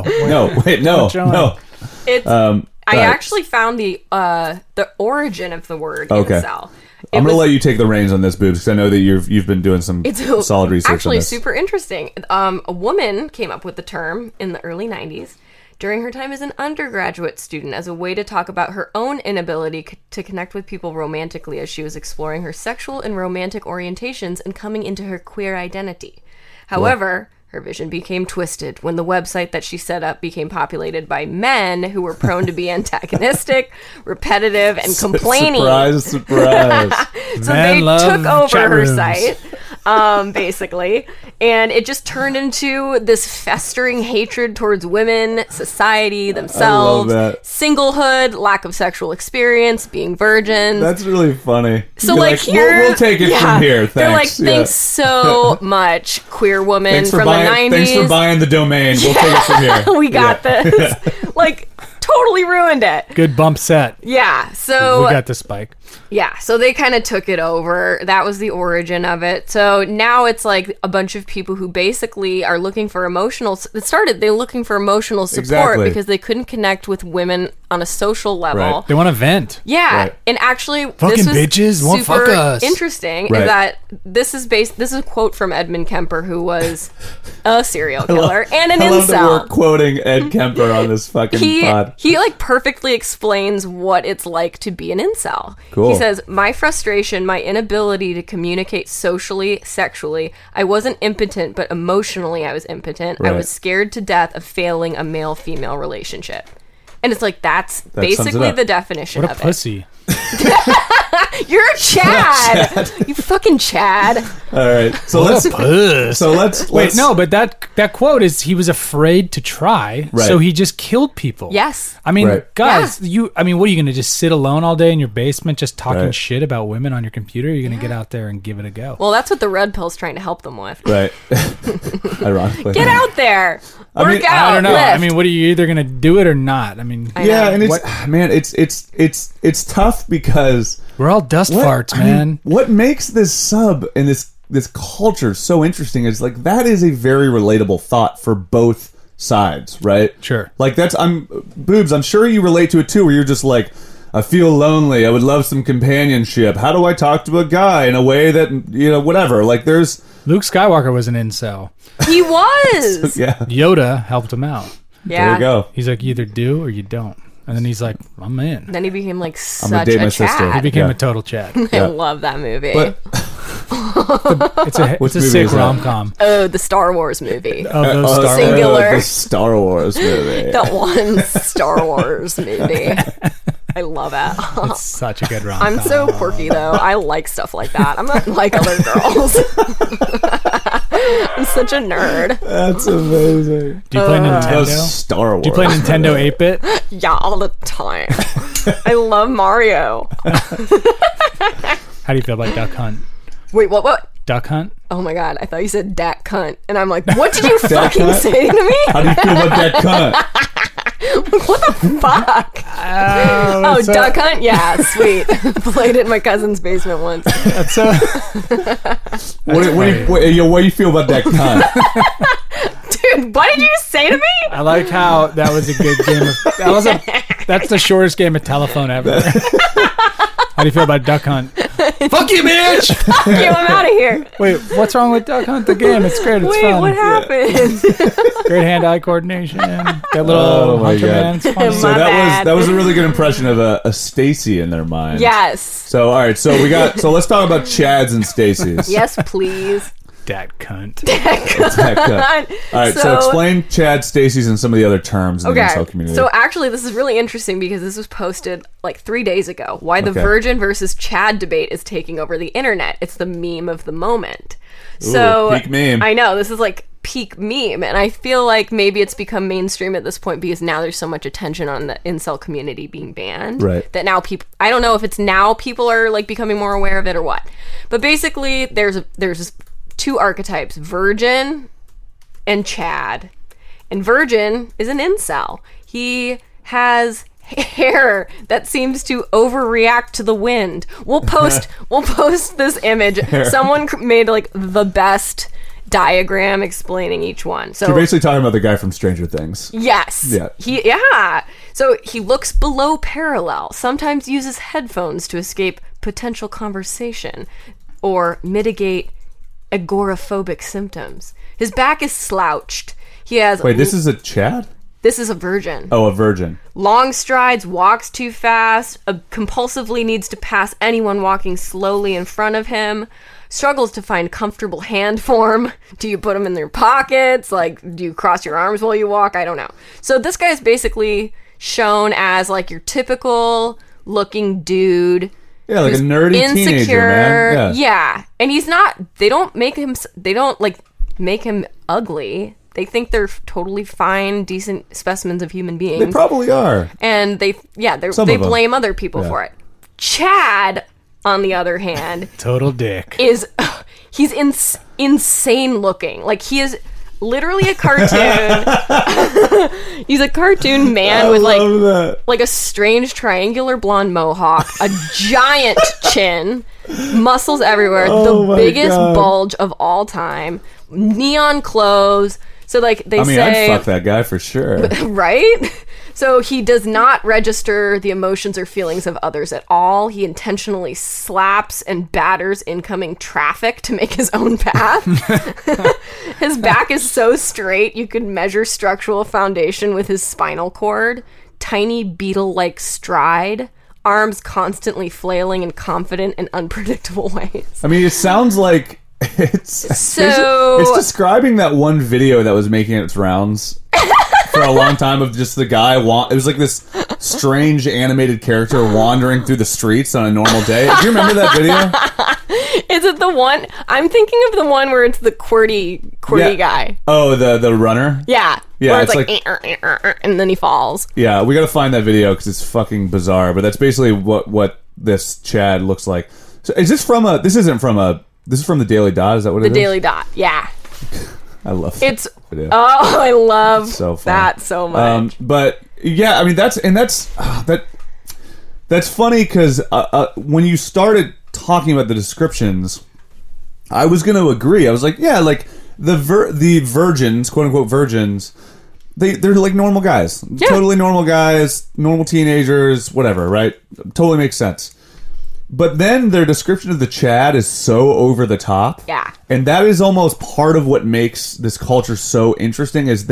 It's I actually found the origin of the word incel. I'm gonna let you take the reins on this, Boobs, because I know that you've been doing some solid research. Actually, on this. Super interesting. A woman came up with the term in the early 90s during her time as an undergraduate student as a way to talk about her own inability to connect with people romantically as she was exploring her sexual and romantic orientations and coming into her queer identity. However, her vision became twisted when the website that she set up became populated by men who were prone to be antagonistic, repetitive, and complaining. Surprise. So they took over her site, basically, and it just turned into this festering hatred towards women, society, themselves, singlehood, lack of sexual experience, being virgins. That's really funny. So like here, we'll take it from here. Thanks. They're like, thanks so much, queer woman from the 90s. Thanks for buying the domain. We'll take it from here. We got this. Like, totally ruined it. Good bump set. Yeah, so... We got the spike. Yeah, so they kind of took it over. That was the origin of it. So now it's like a bunch of people who basically are looking for emotional... They're looking for emotional support because they couldn't connect with women on a social level. Right. They want to vent. Yeah, and actually... Fucking bitches won't fuck us. Interesting is that this is a quote from Edmund Kemper, who was a serial killer and an incel. I love that we're quoting Ed Kemper on this fucking pod. He like perfectly explains what it's like to be an incel. Cool. He says, my frustration, my inability to communicate socially, sexually. I wasn't impotent, but emotionally I was impotent. Right. I was scared to death of failing a male-female relationship. And it's like, that's basically the definition of it. What a pussy. You're a Chad. You fucking Chad. All right. So let's. Wait, no, but that quote is he was afraid to try, Right. so he just killed people. Yes. I mean, Right. guys, what are you going to just sit alone all day in your basement just talking Right. shit about women on your computer? You're going to get out there and give it a go. Well, that's what the red pill's trying to help them with. Right. Ironically. Get out there. Work mean, out. I don't know. Lift. I mean, what are you either going to do it or not? I mean, Yeah, and What- it's tough because we're all dust farts, man. What makes this sub and this culture so interesting is like that is a very relatable thought for both sides, right? Sure. Like Boobs, I'm sure you relate to it too, where you're just like, I feel lonely. I would love some companionship. How do I talk to a guy in a way that, whatever. Like there's Luke Skywalker was an incel. He was. yeah. Yoda helped him out. Yeah. There you go. He's like, you either do or you don't. And then he's like, I'm in. Then he became like I'm gonna such date a my sister. He Chad. became Yeah. a total Chad. I love that movie. But It's a Which movie sick is that? rom-com Oh, the Star Wars movie. of those Star Wars. Singular. the Star Wars movie. That one Star Wars movie. I love it. It's such a good rom-com. I'm so quirky though. I like stuff like that. I'm not like other girls. I'm such a nerd. That's amazing. Do you play That's Nintendo? Star Wars. Do you play Nintendo 8-bit? Yeah, all the time. I love Mario. How do you feel about Duck Hunt? Wait, what? Duck Hunt? Oh my god, I thought you said dat cunt. And I'm like, what did you fucking cunt? say to me? How do you feel about that cunt? What the fuck? Oh, that's duck hunt? Yeah, sweet. Played it in my cousin's basement once. That's a, What do you feel about that cunt? Dude, what did you say to me? I like how that was a good game of... That's the shortest game of telephone ever. How do you feel about Duck Hunt? Fuck you, bitch! Fuck you, I'm out of here. Wait, what's wrong with Duck Hunt, the game? It's great. It's Wait, fun. what happened? Great hand-eye coordination. That little Oh my Hunter God. man. It's fun. So My bad. that was a really good impression of a Stacy in their mind. Yes. So all right, so let's talk about Chads and Stacys. Yes, please. Dat cunt. That cunt. All right, so explain Chad, Stacey's, and some of the other terms in the incel community. So actually, this is really interesting because this was posted like 3 days ago. Why the Okay. virgin versus Chad debate is taking over the internet. It's the meme of the moment. Ooh, So peak meme. I know this is like peak meme, and I feel like maybe it's become mainstream at this point because now there's so much attention on the incel community being banned. Right. That now people, I don't know if it's now people are like becoming more aware of it or what, but basically there's two archetypes: virgin and Chad. And virgin is an incel. He has hair that seems to overreact to the wind. We'll post this image. Someone made like the best diagram explaining each one. So you're basically talking about the guy from Stranger Things. yes. Yeah. So he looks below parallel, sometimes uses headphones to escape potential conversation or mitigate agoraphobic symptoms. His back is slouched. He has Wait, this is a Chad? this is a virgin. Oh, a virgin. Long strides, walks too fast, compulsively needs to pass anyone walking slowly in front of him, struggles to find comfortable hand form. Do you put them in their pockets? Like, do you cross your arms while you walk? I don't know. So this guy is basically shown as like your typical looking dude. Yeah, like a who's nerdy teenager, man. Yeah. And he's not, they don't like make him ugly. They think they're totally fine, decent specimens of human beings. They probably are. And they Some of them. blame other people Yeah. for it. Chad, on the other hand, Total dick. is he's insane looking. Like he is literally a cartoon. He's a cartoon man with like a strange triangular blonde mohawk, a giant chin, muscles everywhere, Oh the my biggest God. bulge of all time, neon clothes. So like they I mean, say, I'd fuck that guy for sure. right? So he does not register the emotions or feelings of others at all. He intentionally slaps and batters incoming traffic to make his own path. His back is so straight you could measure structural foundation with his spinal cord. Tiny beetle-like stride. Arms constantly flailing in confident and unpredictable ways. I mean, it sounds like it's describing that one video that was making its rounds for a long time of just the guy it was like this strange animated character wandering through the streets on a normal day. Do you remember that video? Is it the one? I'm thinking of the one where it's the QWERTY guy. Oh, the runner? Yeah. Yeah, where it's like and then he falls. Yeah, we gotta find that video because it's fucking bizarre. But that's basically what this Chad looks like. So is this from a? This isn't from a. This is from the Daily Dot. Is that what it is? The Daily Dot. Yeah. I love that It's video. Oh, I love So fun. that so much. But yeah, I mean that's funny because when you started talking about the descriptions, I was going to agree. I was like, yeah, like the virgins, quote unquote virgins, they're like normal guys, totally normal guys, normal teenagers, whatever, right? Totally makes sense. But then their description of the Chad is so over the top. Yeah. And that is almost part of what makes this culture so interesting is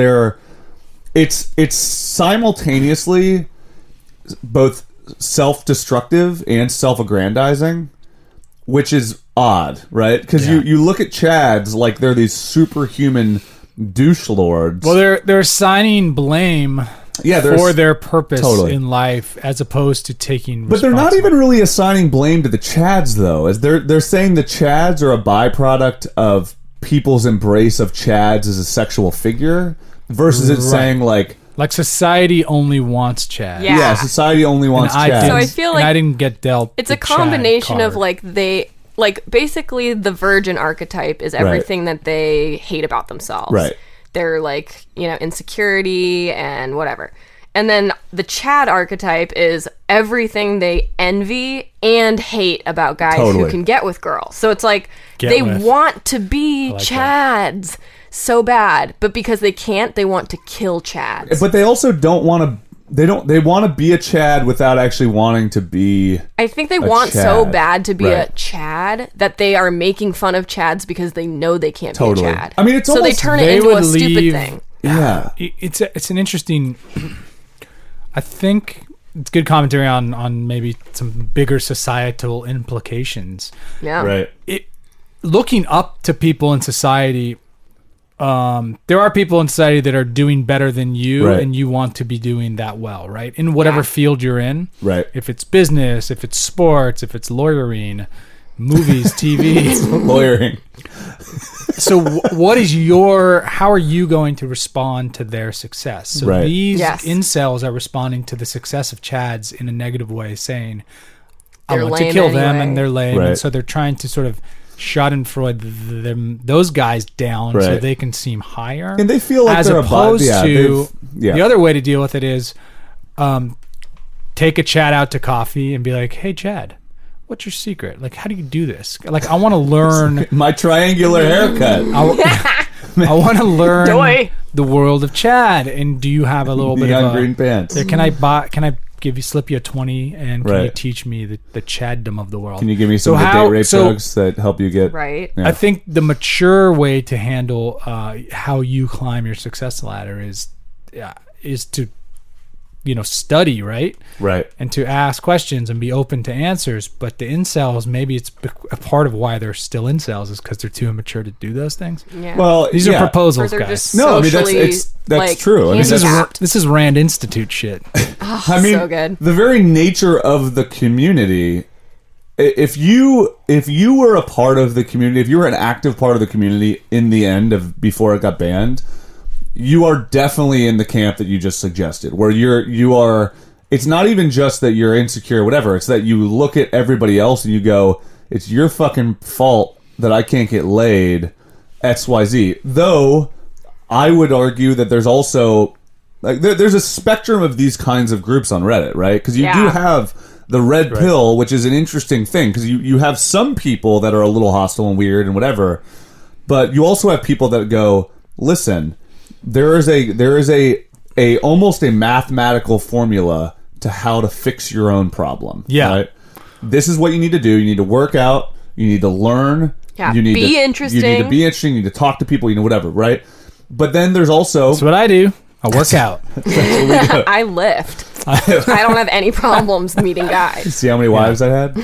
it's simultaneously both self-destructive and self-aggrandizing, which is odd, right? Because you look at Chads like they're these superhuman douche lords. Well, they're assigning blame for their purpose in life as opposed to taking But they're not even really assigning blame to the Chads, though. As they're saying the Chads are a byproduct of people's embrace of Chads as a sexual figure versus it saying like society only wants Chad. Yeah. Society only wants Chads. So I feel like I didn't get dealt. It's a combination of basically the virgin archetype is everything that they hate about themselves. Right. They're like, insecurity and whatever. And then the Chad archetype is everything they envy and hate about guys who can get with girls. So it's like want to be Chads so bad, but because they can't, they want to kill Chads. But they also don't want to. They want to be a Chad without actually wanting to be. I think they want Chad. so bad to be a Chad that they are making fun of Chads because they know they can't be a Chad. I mean, it's so almost, they turn it into a stupid thing. Yeah, it's an interesting. I think it's good commentary on maybe some bigger societal implications. Yeah, right. Looking up to people in society. There are people in society that are doing better than you, and you want to be doing that well, right? In whatever field you're in, right? If it's business, if it's sports, if it's lawyering, movies, TV, lawyering. So, how are you going to respond to their success? So these incels are responding to the success of Chads in a negative way, saying, "I want to kill them," and they're lame, and so they're trying to sort of Schadenfreude those guys down so they can seem higher, and they feel like as they're opposed to the other way to deal with it is take a Chad out to coffee and be like, "Hey Chad, what's your secret? Like, how do you do this? Like, I want to learn my triangular haircut. I want to learn the world of Chad. And do you have a little bit of green pants? Can I slip you a 20 and can you teach me the Chaddom of the world? Can you give me some of the date rape drugs that help you get right? Yeah. I think the mature way to handle how you climb your success ladder is to study, right, and to ask questions and be open to answers. But the incels, maybe it's a part of why they're still incels is because they're too immature to do those things. Yeah. Well, these are proposals, guys. No, I mean that's true. I mean, this is Rand Institute shit. I mean, so good. The very nature of the community. If you were a part of the community, if you were an active part of the community in the end of before it got banned, you are definitely in the camp that you just suggested, where you are. It's not even just that you're insecure or whatever. It's that you look at everybody else and you go, "It's your fucking fault that I can't get laid." XYZ. Though I would argue that there's also there's a spectrum of these kinds of groups on Reddit, right? Because you do have the red pill, which is an interesting thing because you have some people that are a little hostile and weird and whatever, but you also have people that go, "Listen, there is a almost a mathematical formula to how to fix your own problem." Yeah. Right? This is what you need to do. You need to work out. You need to learn. Yeah. You need be interesting. You need to be interesting. You need to talk to people. Whatever. Right. But then there's also. That's what I do. I work out. I lift. I don't have any problems meeting guys. See how many wives I had.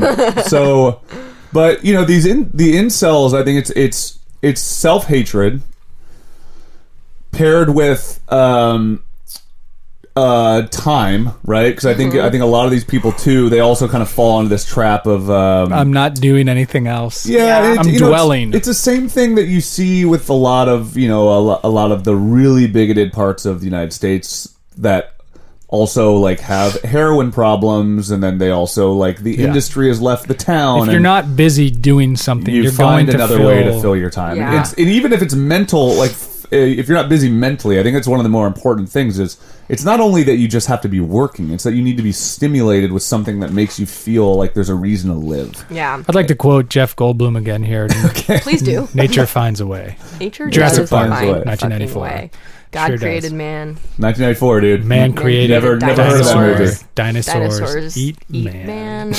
But the incels. I think it's self-hatred paired with time, right? Because I think a lot of these people too, they also kind of fall into this trap of I'm not doing anything else. yeah. I'm dwelling. It's the same thing that you see with a lot of a lot of the really bigoted parts of the United States that also like have heroin problems, and then they also like the industry has left the town. If you're not busy doing something, you you're find going another way to fill your time. Yeah. And even if it's mental, like if you're not busy mentally, I think it's one of the more important things. Is it's not only that you just have to be working; it's that you need to be stimulated with something that makes you feel like there's a reason to live. Yeah. I'd like to quote Jeff Goldblum again here. Please do. Nature finds a way. Nature Jurassic does Park, find a 1994. fucking way. God Sure created does. man. 1994, dude. Man created Never heard of that movie. Dinosaurs eat man. man.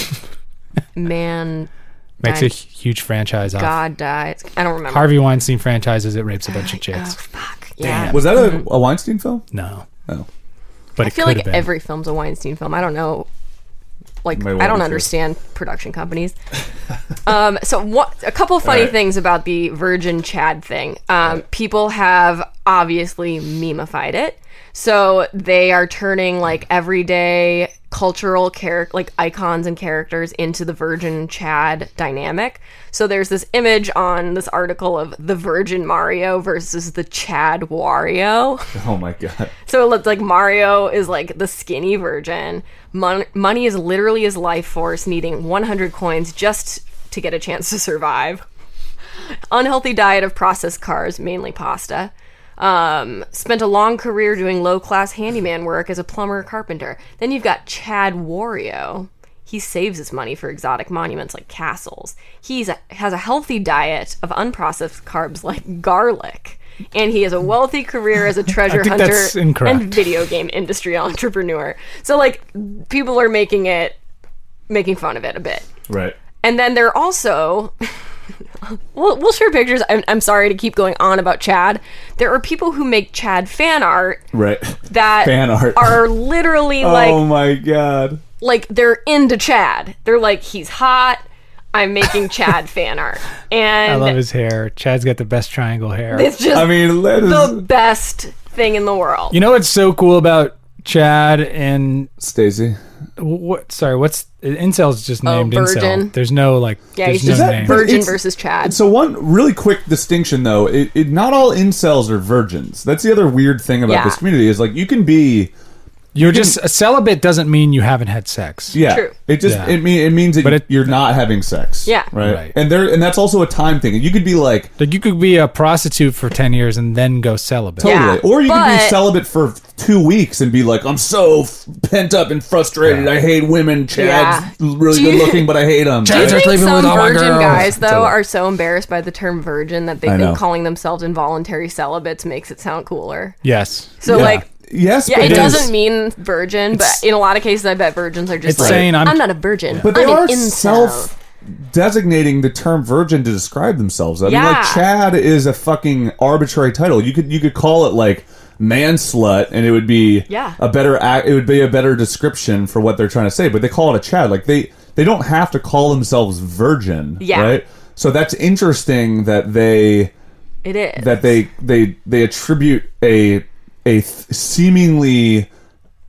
Man. Oh Makes a huge franchise off. God dies. I don't remember. Harvey Weinstein franchises it, rapes a bunch of Oh, chicks. fuck. Yeah. Was that a Weinstein film? No. Oh. But I it feel could like have been. every film's a Weinstein film. I don't know. Like, Might well I don't be true. understand production companies. So a couple funny Right. things about the Virgin Chad thing. People have obviously memeified it. So they are turning like everyday cultural like icons and characters into the Virgin Chad dynamic. So there's this image on this article of the Virgin Mario versus the Chad Wario. Oh my god. So it looked like Mario is like the skinny virgin. Money is literally his life force, needing 100 coins just to get a chance to survive. Unhealthy diet of processed carbs, mainly pasta. Spent a long career doing low-class handyman work as a plumber or carpenter. Then you've got Chad Wario. He saves his money for exotic monuments like castles. Has a healthy diet of unprocessed carbs like garlic. And he has a wealthy career as a treasure think hunter that's incorrect. and video game industry entrepreneur. So, like, people are making fun of it a bit. Right. And then they're also... we'll share pictures. I'm sorry to keep going on about Chad. There are people who make Chad fan art Right. that Fan art. are literally Oh like my god. they're into Chad. They're like, he's hot. I'm making Chad fan art. And I love his hair. Chad's got the best triangle hair. it's just I mean, that is the best thing in the world. You know what's so cool about Chad and Stacey. what's Incel's just named Virgin. Incel. There's no like. Yeah, there's he's no just name. Virgin It's- versus Chad. So one really quick distinction, though, not all incels are virgins. That's the other weird thing about Yeah. this community is like you can be. You're just a celibate doesn't mean you haven't had sex. Yeah, True. it just Yeah. it means that But you're not having sex. Yeah. right. Right. And that's also a time thing. You could be like Like you could be a prostitute for 10 years and then go celibate. totally, Yeah, or you could be but- celibate for 2 weeks and be like, I'm so pent up and frustrated. Yeah. I hate women. Chad's really Do you- good looking, but I hate him. Do you Chad's think sleeping some with all my virgin girls. guys, though, Totally. are so embarrassed by the term virgin that they I know. think calling themselves involuntary celibates makes it sound cooler? Yes. So, Yeah. like, Yes, yeah, but it is. doesn't mean virgin, but in a lot of cases, I bet virgins are just It's like, saying I'm I'm- not a virgin. But they I'm are an incel. designating the term virgin to describe themselves. I mean, Yeah. like Chad is a fucking arbitrary title. You could call it like man slut, and it would be Yeah. a better it would be a better description for what they're trying to say. But they call it a Chad. Like they don't have to call themselves virgin. Yeah. Right. So that's interesting that they It is. they attribute a seemingly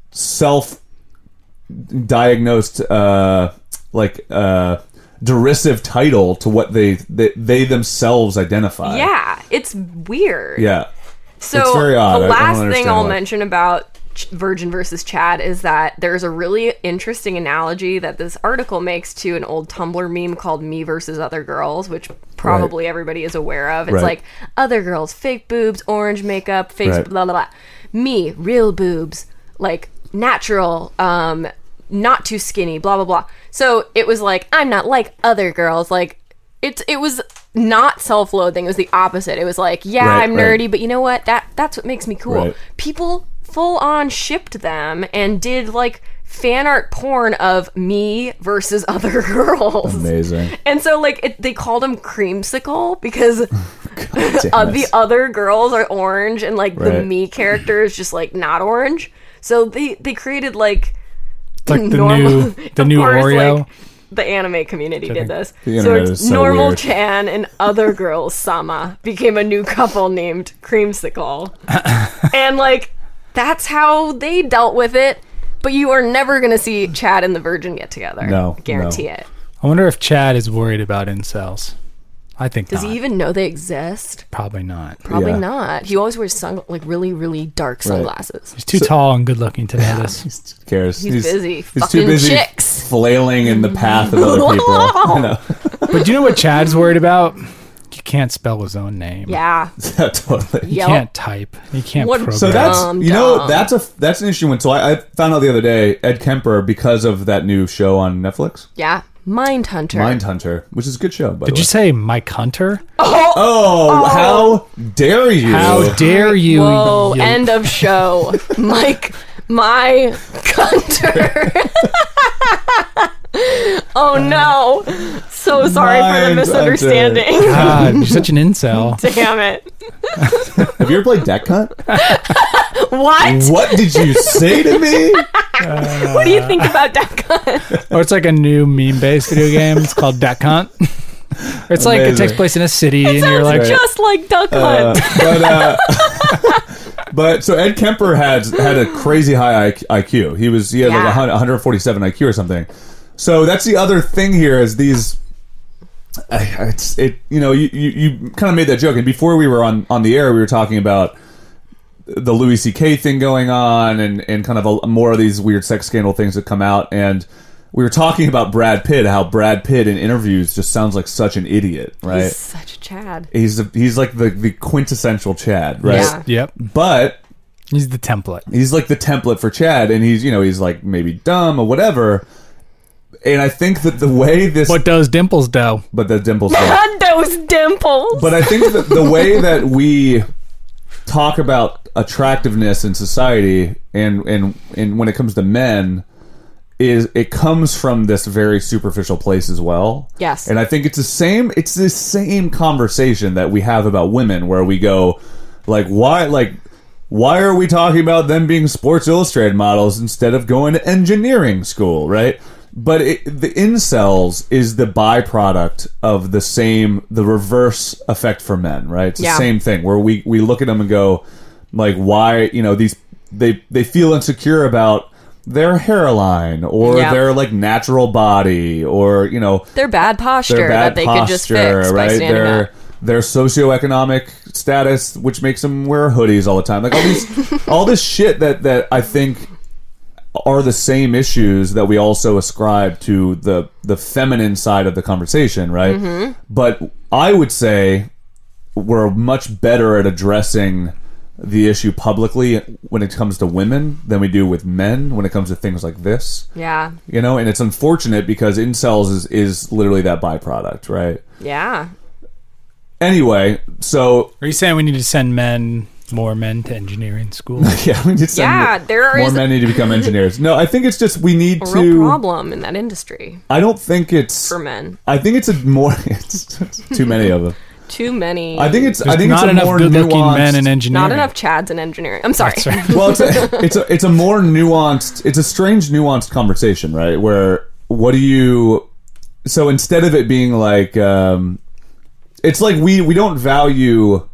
self-diagnosed derisive title to what they themselves identify. Yeah, it's weird. Yeah. So It's very odd. the I don't last understand thing I'll why. mention about Virgin versus Chad is that there's a really interesting analogy that this article makes to an old Tumblr meme called Me versus Other Girls, which probably everybody is aware of. It's Right. like other girls, fake boobs, orange makeup, fake Right. blah blah blah. Me, real boobs, like natural, not too skinny, blah blah blah. So it was like, I'm not like other girls, like it was not self-loathing. It was the opposite. It was like, yeah, Right, I'm right. nerdy, but you know what? That's what makes me cool. Right. People full on shipped them and did like fan art porn of me versus other girls. Amazing. And so like they called him creamsicle because Damn the it. other girls are orange and like the Right. me character is just like not orange. So they created like It's like the normal- the of new course, Oreo. like, the anime community did this. The So internet it's is so Normal weird. Chan and other girls Sama became a new couple named Creamsicle. And like that's how they dealt with it. But you are never going to see Chad and the Virgin get together. No, Guarantee it. I wonder if Chad is worried about incels. I think Does not. he even know they exist? Probably not. Probably Yeah. not. He always wears really, really dark sunglasses. He's too tall and good looking to notice. Who cares? He's busy He's fucking too busy chicks. flailing in the path of other people. I know. But do you know what Chad's worried about? He can't spell his own name. Yeah. Totally. He Yep. can't type. He can't What- program. So that's Dumb. that's an interesting one. So I found out the other day Ed Kemper, because of that new show on Netflix, Yeah. Mindhunter. Mindhunter, which is a good show. By Did the you way. say Mike Hunter? Oh, how dare you! How dare you? Whoa, you- end of show. Mike, my Hunter. Oh no. So sorry for the Mindhunter. misunderstanding. God, you're such an incel. Damn it. Have you ever played Deck Hunt? What? What did you say to me? What do you think about Duck Hunt? Or it's like a new meme-based video game. It's called Duck Hunt. It's like it takes Amazing. place in a city, and you're like, Just like Duck Hunt. But so Ed Kemper had a crazy high IQ. He had like Yeah. 147 IQ or something. So that's the other thing here is these. You kind of made that joke, and before we were on the air, we were talking about the Louis C.K. thing going on, and kind of more of these weird sex scandal things that come out, and we were talking about Brad Pitt, how Brad Pitt in interviews just sounds like such an idiot, right? He's such a Chad. He's like the quintessential Chad, right? Yeah. yep, But he's the template. he's like the template for Chad, and he's like maybe dumb or whatever. And I think that the way this, What does Dimples do? but the dimples. don't. And those dimples. But I think that the way that we talk about attractiveness in society, and when it comes to men, is it comes from this very superficial place as well. Yes. And I think it's the same conversation that we have about women, where we go why are we talking about them being Sports Illustrated models instead of going to engineering school, right? But the incels is the byproduct of the reverse effect for men, right? It's the same thing, where we look at them and go, like, why, they feel insecure about their hairline or their like natural body, or their bad posture their bad that they posture, could just fix by right? standing up. Their socioeconomic status, which makes them wear hoodies all the time. Like all this shit that I think are the same issues that we also ascribe to the feminine side of the conversation, right? Mm-hmm. But I would say we're much better at addressing the issue publicly when it comes to women than we do with men when it comes to things like this. Yeah. And it's unfortunate because incels is literally that byproduct, right? Yeah. Anyway, so Are you saying we need to send more men to engineering school? yeah, we need to Yeah, there more is men need to become engineers. No, I think it's just we need a to. real problem in that industry I don't think it's. for men. I think it's it's too many of them. Too many. I think it's. There's I think not it's a enough more good-looking nuanced. men in engineering. not enough Chads in engineering. I'm sorry. That's right. Well, it's a more nuanced. It's a strange nuanced conversation, right? Where what do you? So instead of it being like, it's like we don't value.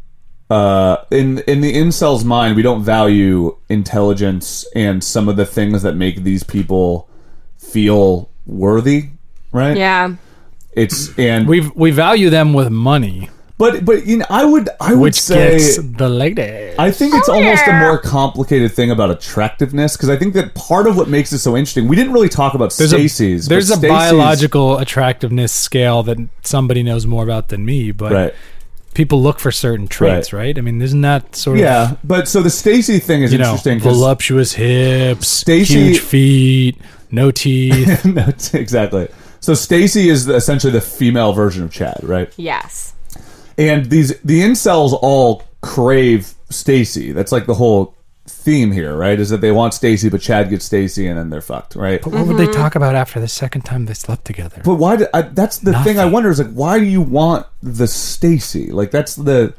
In the incel's mind, we don't value intelligence and some of the things that make these people feel worthy, right? Yeah. And We value them with money, but I would which say gets the ladies. I think it's almost a yeah. more complicated thing about attractiveness, because I think that part of what makes it so interesting. We didn't really talk about Stacey's. There's but a Stacey's- biological attractiveness scale that somebody knows more about than me, but right. people look for certain traits, right? I mean, isn't that sort of Yeah, but so the Stacey thing is interesting. 'Cause- voluptuous hips, Stacey- huge feet, no teeth. No, exactly. So Stacey is essentially the female version of Chad, right? Yes. And the incels all crave Stacey. That's like the whole theme here, right? Is that they want Stacey, but Chad gets Stacey, and then they're fucked, right? But what would they talk about after the second time they slept together? But why? That's the thing I Nothing. wonder is like, why do you want the Stacey? Like that's the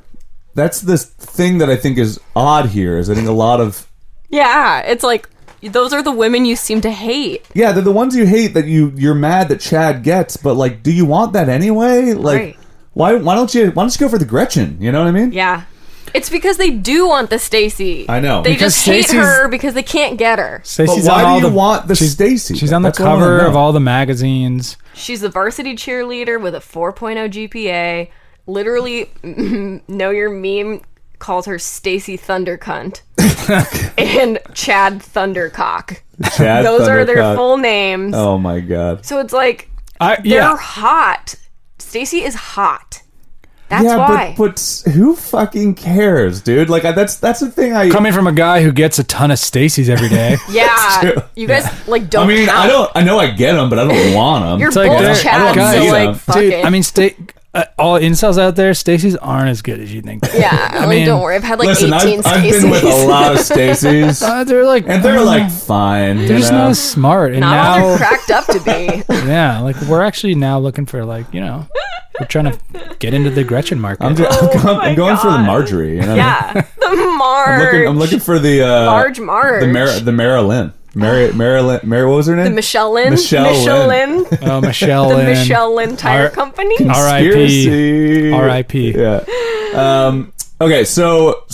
thing that I think is odd here. Is I think a lot of Yeah. It's like those are the women you seem to hate. they're the ones you hate that you're mad that Chad gets, but like, do you want that anyway? Like, Right. why don't you go for the Gretchen? You know what I mean? Yeah. It's because they do want the Stacy. I know. They Because just hate Stacey's- her because they can't get her. But Stacey's why on all do you want the Stacy? She's on the That's what I wanna cover know. of all the magazines. She's the varsity cheerleader with a 4.0 GPA. Literally, Know Your Meme calls her Stacy Thundercunt and Chad Thundercock. Chad Those are their Thundercock. full names. Oh my god. So it's like Yeah. they're hot. Stacy is hot. That's yeah, why. but who fucking cares, dude? Like that's the thing. Coming from a guy who gets a ton of Stacey's every day. Yeah, you guys like don't. I mean, count. I know I get them, but I don't want them. You're like both they're- Chads, I so don't like need fuck Dude, it. I mean, all incels out there, Stacey's aren't as good as you think. yeah, like, don't worry. I've had like Listen, 18 I've been with a Stacys. lot of Stacys, They're like, and they're like fine. they're just not as smart. And Not all now, they're cracked up to be. yeah, like we're actually now looking for like, we're trying to get into the Gretchen market. I'm going for the Marjorie. You know? Yeah, the Marge. I'm looking for the Marge. the Marilyn. Marilyn. What was her name? The Michelle Lynn. Michelle Lynn. Oh, Michelle The Lynn. Michelle Lynn Tire Our- Company. Conspiracy. R.I.P. Yeah. Okay. So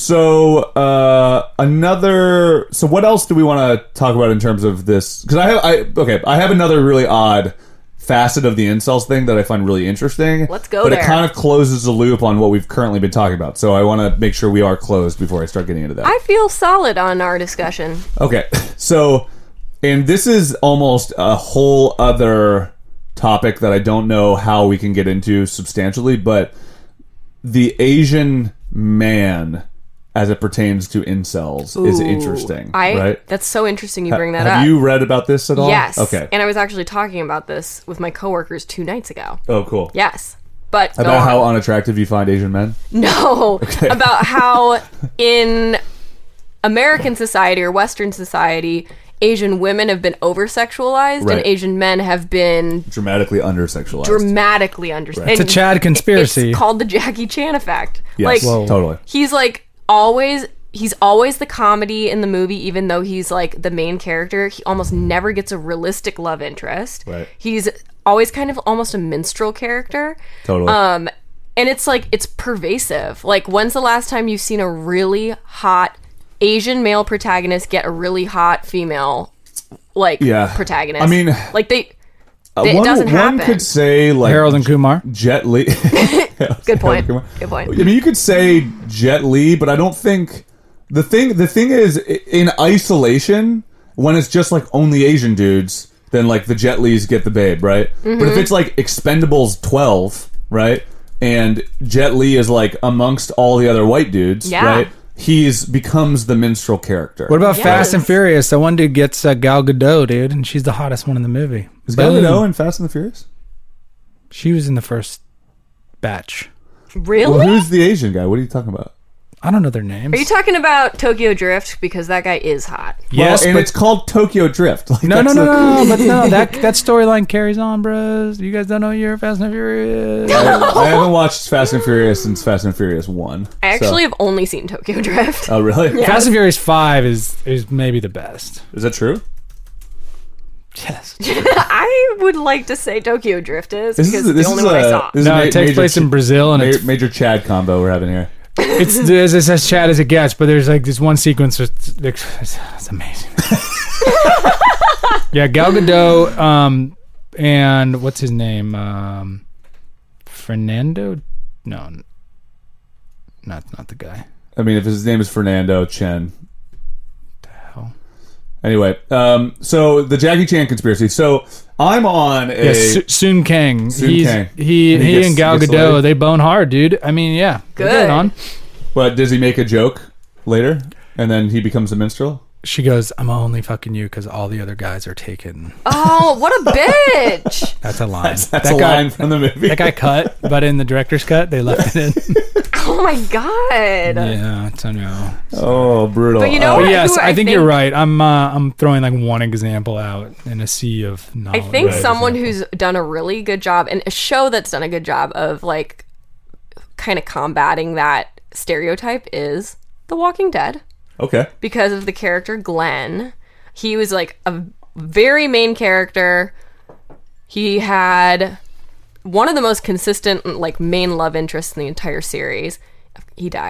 another. So what else do we want to talk about in terms of this? Because I have another really odd facet of the incels thing that I find really interesting. Let's go But there. it kind of closes the loop on what we've currently been talking about. So I want to make sure we are closed before I start getting into that. I feel solid on our discussion. Okay, so, and this is almost a whole other topic that I don't know how we can get into substantially, but the Asian man, as it pertains to incels, is Ooh, interesting, right? That's so interesting you bring that up. Have you read about this at all? Yes. Okay. And I was actually talking about this with my coworkers 2 nights ago. Oh, cool. Yes. But go About on. how unattractive you find Asian men? No, about how in American society or Western society, Asian women have been over-sexualized Right. and Asian men have been Dramatically undersexualized. dramatically under. Right. It's a Chad conspiracy. It's called the Jackie Chan effect. Yes, Like totally. he's like always. He's always the comedy in the movie, even though he's like the main character. He almost never gets a realistic love interest. Right. He's always kind of almost a minstrel character. Totally. And it's like it's pervasive. Like, when's the last time you've seen a really hot Asian male protagonist get a really hot female protagonist? I mean, like it doesn't happen. One could say like Harold and Kumar. Jet Li. Good point. Come on. Good point. I mean, you could say Jet Li, but I don't think the thing is in isolation when it's just like only Asian dudes, then like the Jet Lis get the babe, right? Mm-hmm. But if it's like Expendables 12, right, and Jet Li is like amongst all the other white dudes, Yeah. right? Becomes the minstrel character. What about Yes. Fast and Furious? The one dude gets Gal Gadot, dude, and she's the hottest one in the movie. Is Gal Boom. Gadot in Fast and the Furious? She was in the first batch. Really? Well, who's the Asian guy? What are you talking about? I don't know their names. Are you talking about Tokyo Drift? Because that guy is hot. Yes, and but it's called Tokyo Drift. Like, no, that's but no, that storyline carries on, bros. You guys don't know you're Fast and Furious. I haven't watched Fast and Furious since Fast and Furious 1. I actually have only seen Tokyo Drift. Oh, really? Fast and Furious 5 is maybe the best. Is that true? Yes. I would like to say Tokyo Drift is This because is it's the only one I saw. this is No, a it takes major place in Brazil, and it's major Chad combo we're having here. it's as Chad as it gets. But there's like this one sequence. It's amazing. Yeah, Gal Gadot, and what's his name? Fernando? No, not the guy. I mean, if his name is Fernando Chen. Hell. Anyway, so the Jackie Chan conspiracy. So I'm on a. Yeah, Sun Kang. Sun He's, Kang. He And he and Gal gets Gadot, laid? they bone hard, dude. I mean, yeah, they get Good. it on. But does he make a joke later, and then he becomes a minstrel? She goes, "I'm only fucking you because all the other guys are taken." Oh, what a bitch! That's a line. That's that a guy, line from the movie. That guy cut, but in the director's cut, they left it in. Oh my god! Yeah, I know. Oh, brutal. But you know But what? yes, Who I think you're right. I'm throwing like one example out in a sea of I knowledge. think someone who's done a really good job, and a show that's done a good job of like kind of combating that stereotype is The Walking Dead. Okay. Because of the character Glenn. He was like a very main character. He had one of the most consistent like main love interests in the entire series. He died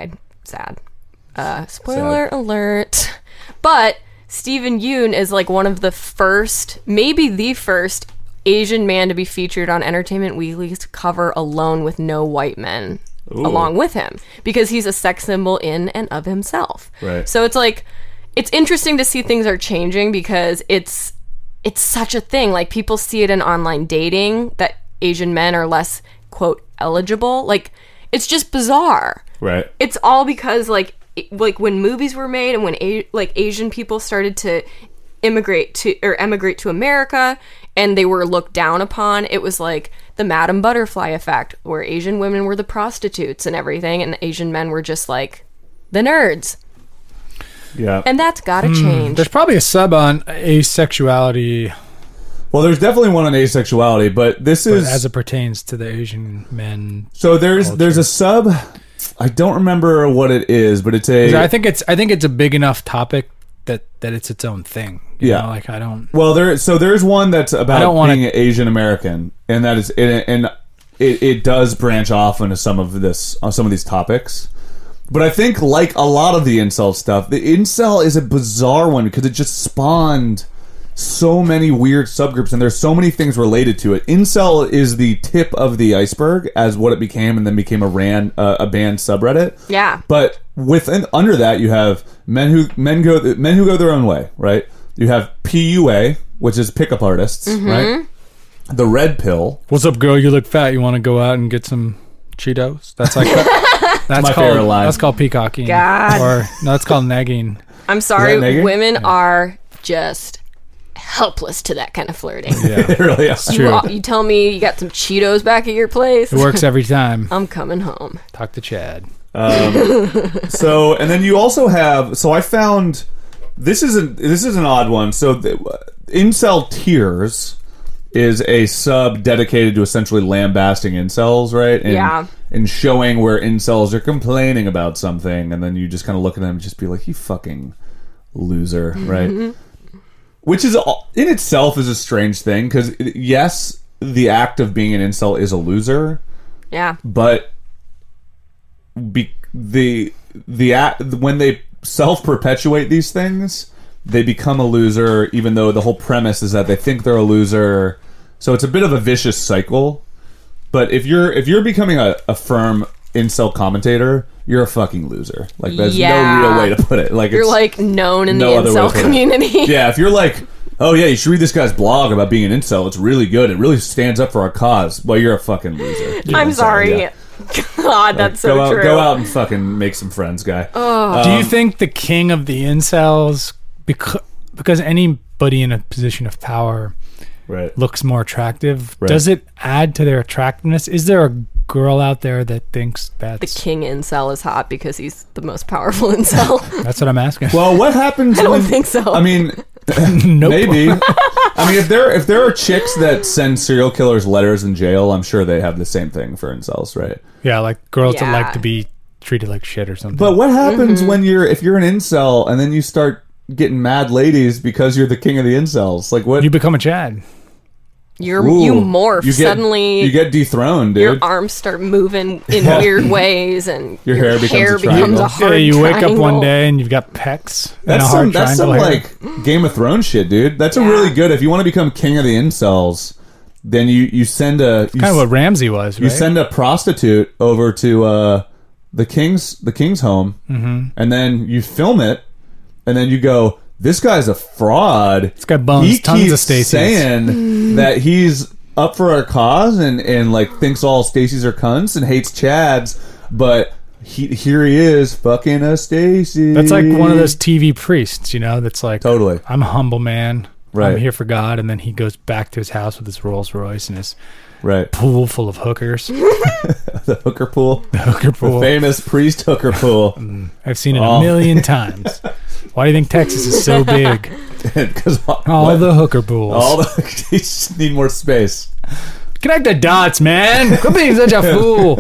sad. Spoiler alert. But Steven Yeun is like one of the first, maybe the first Asian man to be featured on Entertainment Weekly's cover alone with no white men along with him, because he's a sex symbol in and of himself. Right. So it's like, it's interesting to see things are changing, because it's such a thing. Like, people see it in online dating that Asian men are less, quote, eligible. Like, it's just bizarre. Right. It's all because like when movies were made and when Asian people started to emigrate to America and they were looked down upon, it was like the Madame Butterfly effect, where Asian women were the prostitutes and everything, and Asian men were just like the nerds. Yeah. And that's gotta change. There's probably a sub on asexuality. Well, there's definitely one on asexuality, but this is as it pertains to the Asian men. So there's a sub. I don't remember what it is, but it's a. I think it's a big enough topic that it's its own thing. You know, like I don't. Well, there's one that's about being Asian American, and that is and it does branch off into some of these topics. But I think, like a lot of the incel stuff, the incel is a bizarre one because it just spawned so many weird subgroups, and there's so many things related to it. Incel is the tip of the iceberg as what it became, and then became a banned subreddit. Yeah. But under that, you have men who go their own way, right? You have PUA, which is pickup artists, right? The red pill. What's up, girl? You look fat. You want to go out and get some Cheetos? That's like that's my called favorite line. That's called peacocking. God. Or no, that's called negging. I'm sorry, negging? women are just helpless to that kind of flirting. Yeah, It really is. true. You tell me you got some Cheetos back at your place. It works every time. I'm coming home. Talk to Chad. So, and then you also have. So I found this is an odd one. So, Incel Tears is a sub dedicated to essentially lambasting incels, right? And showing where incels are complaining about something, and then you just kind of look at them and just be like, "You fucking loser," right? Which is in itself is a strange thing, because yes, the act of being an incel is a loser. Yeah. But the act, when they self-perpetuate these things, they become a loser, even though the whole premise is that they think they're a loser. So it's a bit of a vicious cycle. But if you're becoming a firm incel commentator, you're a fucking loser. Like, there's no real way to put it. Like, you're like known in the no other way to incel put it. community. Yeah, if you're like, oh yeah, you should read this guy's blog about being an incel. It's really good. It really stands up for our cause. Well, you're a fucking loser. I'm sorry. Yeah. God, that's so true. Go out and fucking make some friends, guy. Do you think the king of the incels, because anybody in a position of power looks more attractive, does it add to their attractiveness? Is there a girl out there that thinks that the king incel is hot because he's the most powerful incel? That's what I'm asking. Well, what happens? I don't think so. I mean, Nope. maybe. I mean, if there are chicks that send serial killers letters in jail, I'm sure they have the same thing for incels, right? Yeah, like girls that Yeah. like to be treated like shit or something. But what happens when if you're an incel and then you start getting mad ladies because you're the king of the incels? Like, what? You become a Chad. You morph suddenly. You get dethroned, dude. Your arms start moving in weird ways, and Your hair becomes a triangle. hard Yeah, you wake up triangle. one day and you've got pecs and a That's hard some triangle hair. like Game of Thrones shit, dude. That's a really good. If you want to become king of the incels, then you send a kind of what Ramsey was, right? you send a prostitute over to the king's home, and then you film it, and then you go, "This guy's a fraud. This guy bones He tons keeps of Stacys." saying that he's up for our cause and like thinks all Stacys are cunts and hates Chads, but here he is fucking a Stacey." That's like one of those TV priests, you know, that's like, Totally. I'm a humble man. Right. I'm here for God. And then he goes back to his house with his Rolls Royce and his right. pool full of hookers. The hooker pool. The hooker The pool. famous priest hooker pool. I've seen it a million times. Why do you think Texas is so big? Because All the hooker pools. you just need more space. Connect the dots, man. Quit being such a fool.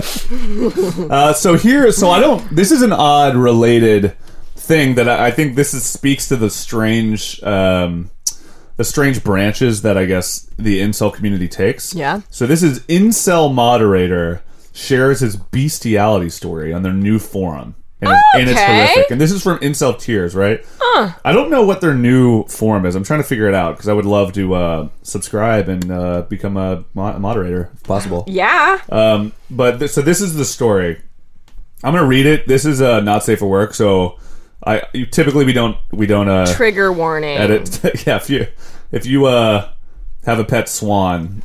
This is an odd related thing that I think speaks to the strange branches that I guess the incel community takes. Yeah. So this is Incel Moderator shares his bestiality story on their new forum. and it's horrific. And this is from Incel Tears, right? I don't know what their new form is. I'm trying to figure it out because I would love to subscribe and become a moderator if possible. Yeah. So this is the story. I'm gonna read it. This is not safe for work, so typically we don't trigger warning. Edit. Yeah, if you have a pet swan.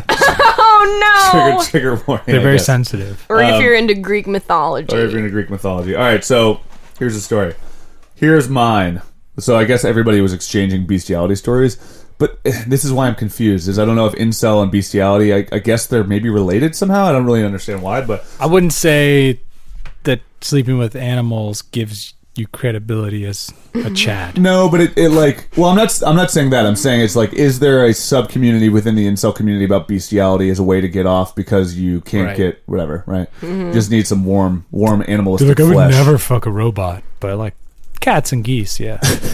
Oh no! Trigger warning. They're very sensitive. Or if you're into Greek mythology. All right, so here's the story. Here's mine. So I guess everybody was exchanging bestiality stories, but this is why I'm confused. Is I don't know if incel and bestiality. I guess they're maybe related somehow. I don't really understand why, but I wouldn't say that sleeping with animals gives you credibility as a Chad. No, but it like, well, I'm not saying that. I'm saying it's like, is there a sub community within the incel community about bestiality as a way to get off because you can't get whatever, right? Mm-hmm. Just need some warm animalistic flesh. I would never fuck a robot, but I like cats and geese. Yeah,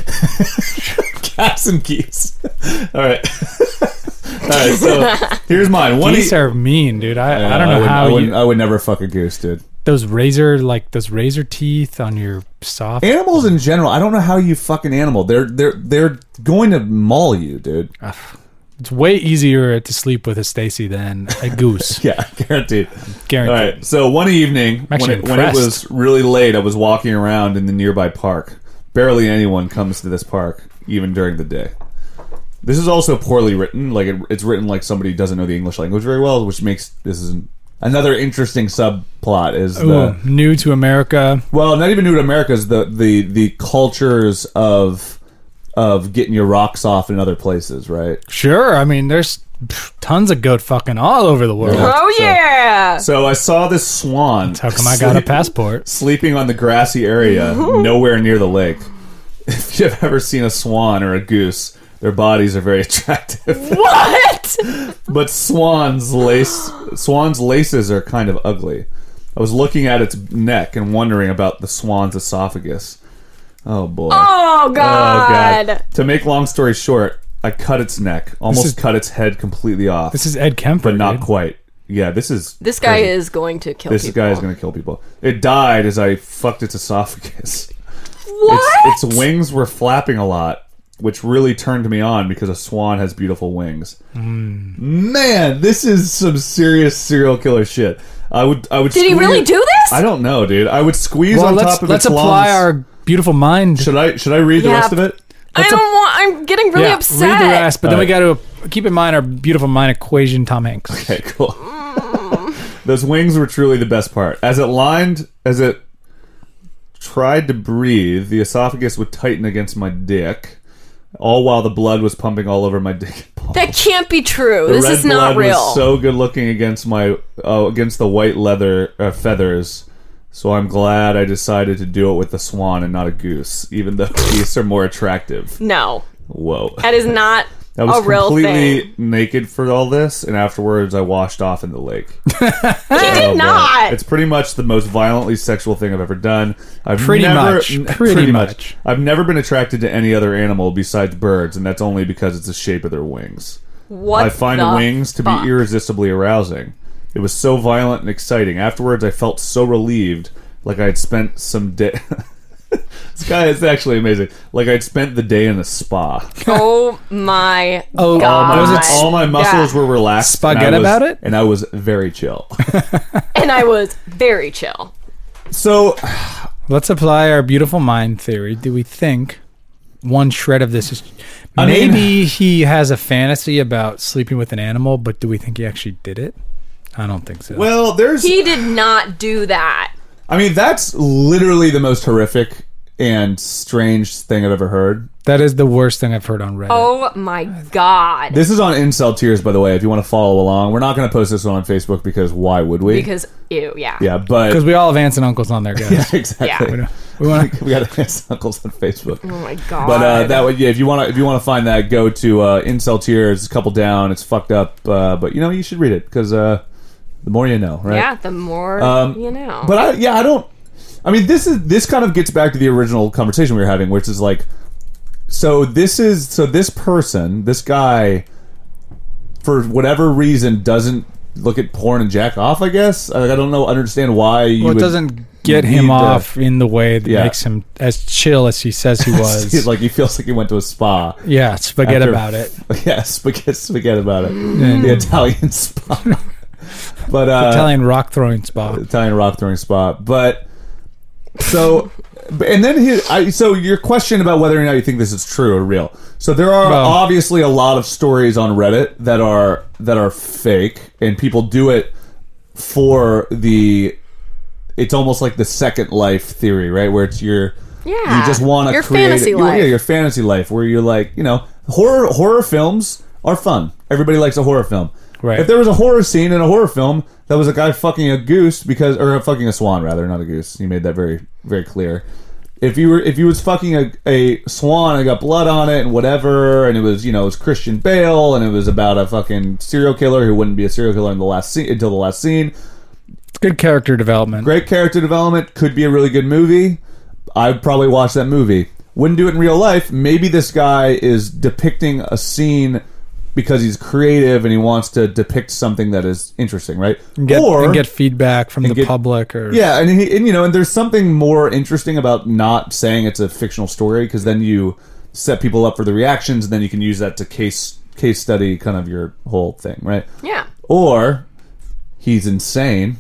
cats and geese. All right. All right. So here's mine. Geese are mean, dude. I don't know I would never fuck a goose, dude. Those razor teeth on your soft animals in general. I don't know how you fuck an animal. They're going to maul you, dude. It's way easier to sleep with a Stacy than a goose. Yeah, guaranteed. Guaranteed. All right. So one evening, when it was really late, I was walking around in the nearby park. Barely anyone comes to this park, even during the day. This is also poorly written. Like it's written like somebody doesn't know the English language very well, which makes this isn't. Another interesting subplot is new to America. Well, not even new to America is the cultures of getting your rocks off in other places, right? Sure. I mean, there's tons of goat fucking all over the world. Oh yeah. So I saw this swan. That's how come I got a passport? Sleeping on the grassy area, nowhere near the lake. If you've ever seen a swan or a goose, their bodies are very attractive. What? But swans' laces are kind of ugly. I was looking at its neck and wondering about the swan's esophagus. Oh boy. Oh god. To make long story short, I cut its neck, almost cut its head completely off. This is Ed Kemper, but not quite. Yeah, this guy is going to kill people. This guy is going to kill people. It died as I fucked its esophagus. What? Its wings were flapping a lot, which really turned me on because a swan has beautiful wings. Man, this is some serious serial killer shit. I would. Did he really do this? I don't know, dude. I would squeeze on top of its lungs. Let's apply our beautiful mind. Should I read the rest of it? I'm getting really upset. Read the rest, but then we got to keep in mind our beautiful mind equation, Tom Hanks. Okay, cool. Those wings were truly the best part. As it tried to breathe, the esophagus would tighten against my dick, all while the blood was pumping all over my dick. That can't be true. The this is not real. Was so good looking against the white leather feathers. So I'm glad I decided to do it with the swan and not a goose, even though geese are more attractive. No. Whoa. That is not I was a real thing. completely naked for all this, and afterwards I washed off in the lake. He did not. It's pretty much the most violently sexual thing I've ever done. Pretty much. I've never been attracted to any other animal besides birds, and that's only because it's the shape of their wings. I find wings to be irresistibly arousing. It was so violent and exciting. Afterwards, I felt so relieved, like I had spent some day... This guy is actually amazing. Like I'd spent the day in a spa. Oh my god! All my muscles were relaxed. Spaghetti about it, and I was very chill. So, let's apply our beautiful mind theory. Do we think one shred of this is maybe he has a fantasy about sleeping with an animal, but do we think he actually did it? I don't think so. Well, he did not do that. I mean, that's literally the most horrific and strange thing I've ever heard. That is the worst thing I've heard on Reddit. Oh my god. This is on Incel Tears, by the way, if you want to follow along. We're not going to post this one on Facebook because why would we? Because, ew, yeah. Yeah, but... Because we all have aunts and uncles on there, guys. Yeah, exactly. Yeah. We got aunts and uncles on Facebook. Oh my god. But that way, yeah, if you want to find that, go to Incel Tears, a couple down. It's fucked up, but you should read it because the more you know, right? Yeah, the more you know. But I don't... I mean, this kind of gets back to the original conversation we were having, which is like, this guy, for whatever reason, doesn't look at porn and jack off. I guess I don't understand why you. Well, it doesn't get you him need off in the way that Yeah. makes him as chill as he says he was. He's like he feels like he went to a spa. Yeah, forget After- about it. Yes, forget about it. The Italian spa. But Italian rock throwing spot. Italian rock throwing spot. But so, and then so your question about whether or not you think this is true or real. So there are Well- obviously a lot of stories on Reddit that are fake, and people do it for the. It's almost like the Second Life theory, right? Where it's you just want to your create fantasy life. your fantasy life, where you're like, horror films are fun. Everybody likes a horror film. Right. If there was a horror scene in a horror film that was a guy fucking a goose or fucking a swan rather, not a goose. You made that very, very clear. If you was fucking a swan and got blood on it and whatever, and it was it was Christian Bale and it was about a fucking serial killer who wouldn't be a serial killer in the last scene until the last scene. It's good character development. Great character development, could be a really good movie. I'd probably watch that movie. Wouldn't do it in real life. Maybe this guy is depicting a scene because he's creative and he wants to depict something that is interesting, right? And get feedback from the public. Or Yeah, and there's something more interesting about not saying it's a fictional story, because then you set people up for the reactions, and then you can use that to case study kind of your whole thing, right? Yeah. Or he's insane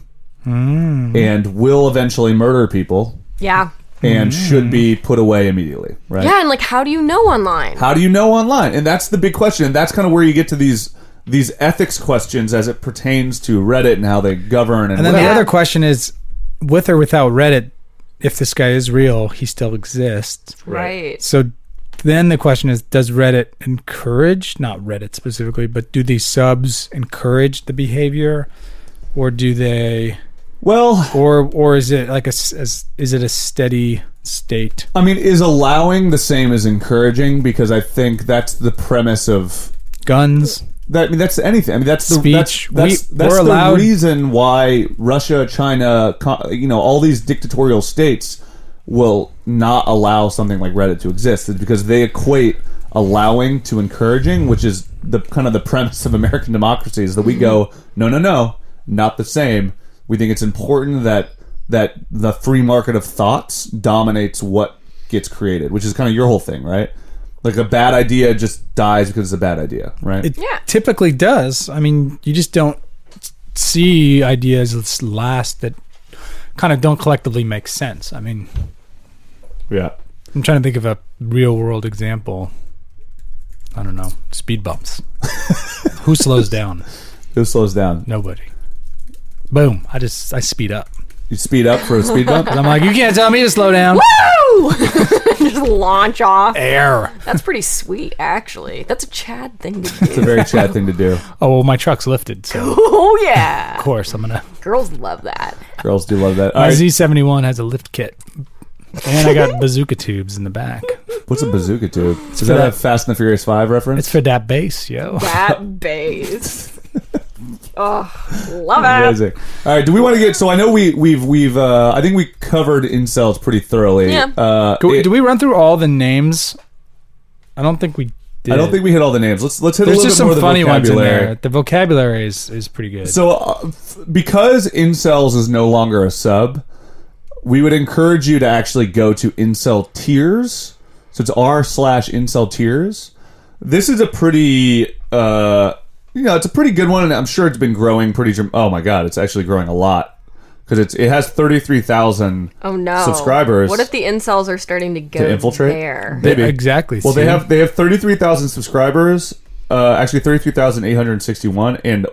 and will eventually murder people Yeah. and should be put away immediately, right? Yeah, and how do you know online? How do you know online? And that's the big question. And that's kind of where you get to these ethics questions as it pertains to Reddit and how they govern. And then the other question is, with or without Reddit, if this guy is real, he still exists. Right. So then the question is, does Reddit encourage, not Reddit specifically, but do these subs encourage the behavior, or do they? Well, or is it like is it a steady state? I mean, is allowing the same as encouraging? Because I think that's the premise of guns. That's anything. I mean, that's the speech. That's the reason why Russia, China, all these dictatorial states will not allow something like Reddit to exist, is because they equate allowing to encouraging, which is the kind of the premise of American democracy, is that we go, no, not the same. We think it's important that the free market of thoughts dominates what gets created, which is kind of your whole thing, right? Like a bad idea just dies because it's a bad idea, right? It typically does. I mean, you just don't see ideas last that kind of don't collectively make sense. I mean, yeah. I'm trying to think of a real world example. I don't know. Speed bumps. Who slows down? Who slows down? Nobody. Boom. I speed up. You speed up for a speed bump? I'm like, you can't tell me to slow down. Woo! Just launch off. Air. That's pretty sweet, actually. That's a Chad thing to do. It's a very Chad thing to do. Oh, well, my truck's lifted, so Oh, yeah. of course I'm gonna. Girls love that. Girls do love that. All My right. Z71 has a lift kit, and I got bazooka tubes in the back. What's a bazooka tube? Is for that a that- Fast and the Furious 5 reference? It's for that bass, yo. That bass. Oh, love it. Amazing. All right, do we want to get? So I know we've I think we covered incels pretty thoroughly. Yeah. Do we run through all the names? I don't think we did. I don't think we hit all the names. Let's hit There's a little just bit more some of the funny ones in vocabulary. there. The vocabulary is pretty good. So because incels is no longer a sub, we would encourage you to actually go to incel tiers. So it's r/incel tiers. This is a pretty it's a pretty good one, and I'm sure it's been growing pretty. Oh my god, it's actually growing a lot because it has 33,000 Oh no! subscribers. What if the incels are starting to go to infiltrate? there? Maybe. Exactly. Well, see? they have 33,000 subscribers. Actually, 33,861 and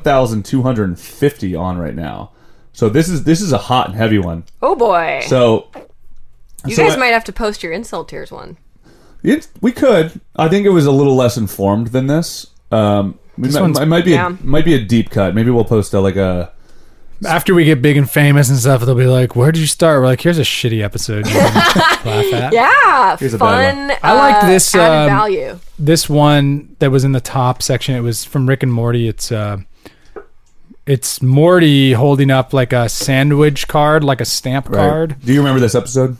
1,250 on right now. So this is a hot and heavy one. Oh boy! So you guys might have to post your incel tiers one. We could. I think it was a little less informed than this. It might be a deep cut. Maybe we'll post a After we get big and famous and stuff, they'll be like, "Where did you start?" We're like, "Here's a shitty episode you can laugh at." Yeah, Here's a bad fun. one. I like this, added value. This one that was in the top section, it was from Rick and Morty. It's Morty holding up like a sandwich card, like a stamp card. Do you remember this episode?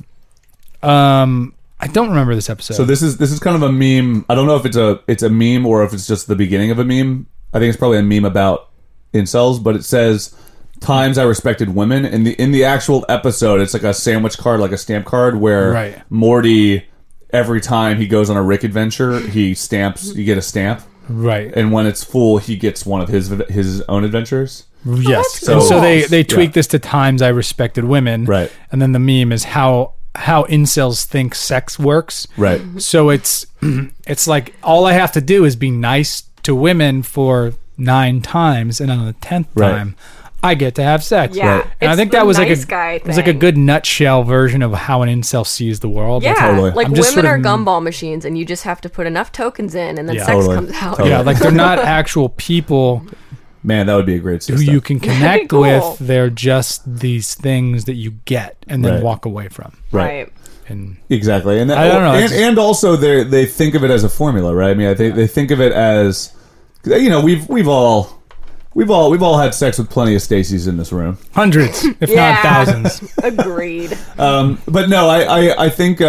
I don't remember this episode. So this is kind of a meme. I don't know if it's a meme or if it's just the beginning of a meme. I think it's probably a meme about incels, but it says times I respected women. In the actual episode, it's like a sandwich card, like a stamp card, where Right. Morty, every time he goes on a Rick adventure, he stamps. You get a stamp, Right. and when it's full, he gets one of his own adventures. Yes. that's And cool. so they tweak Yeah. this to times I respected women. Right. And then the meme is how incels think sex works. Right. So it's like all I have to do is be nice to women for 9 times, and on the 10th Right. time, I get to have sex. Yeah. Right. And I It's think the that was nice like guy it was like a thing. good nutshell version of how an incel sees the world. Yeah, Totally. like I'm just women sort are of- gumball machines, and you just have to put enough tokens in, and then Yeah. sex Totally. comes out. Totally. Yeah, like they're not actual people Man, that would be a great who system. you can connect cool. with. They're just these things that you get and then Right. walk away from. Right. And Exactly, and that, I don't know, it's- and also they think of it as a formula, right? I mean, they think of it as, you know, we've all had sex with plenty of Stacys in this room. hundreds, if Yeah. not thousands. Agreed. But no, I think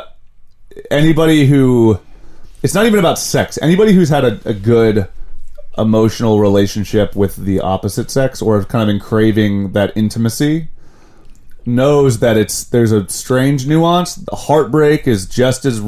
anybody who, it's not even about sex. Anybody who's had a good emotional relationship with the opposite sex, or kind of been craving that intimacy, knows that there's a strange nuance. Heartbreak is just as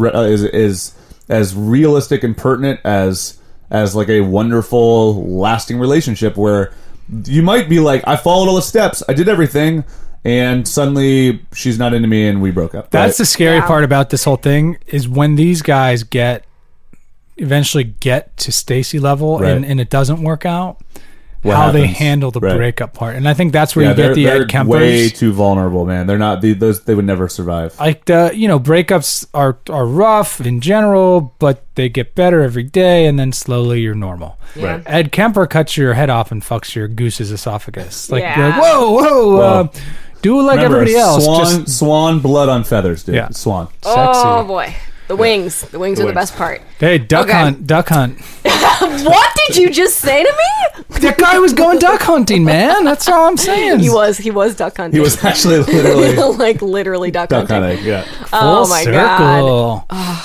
as realistic and pertinent as like a wonderful lasting relationship, where you might be like, I followed all the steps, I did everything, and suddenly she's not into me and we broke up. That's the scary Yeah. part about this whole thing is when these guys eventually get to Stacy level Right. and it doesn't work out. What how they happens? handle the Right. breakup part, and I think that's where Yeah, you get the they're Ed Kempers. way too vulnerable, man. They're not those. They would never survive. Like breakups are rough in general, but they get better every day, and then slowly you're normal. Yeah. Right. Ed Kemper cuts your head off and fucks your goose's esophagus. Like, Yeah. you're like whoa, Well, do like Remember, everybody else. Swan, Just swan, blood on feathers, dude. Yeah. Swan. sexy. Oh boy, the wings. The wings are the wings. best part. Hey, duck Okay. hunt, duck hunt. What did you just say to me? That guy was going duck hunting, man. That's all I'm saying. He was duck hunting. He was actually literally like literally duck duck hunting. hunting. Yeah. Oh Full my circle. god.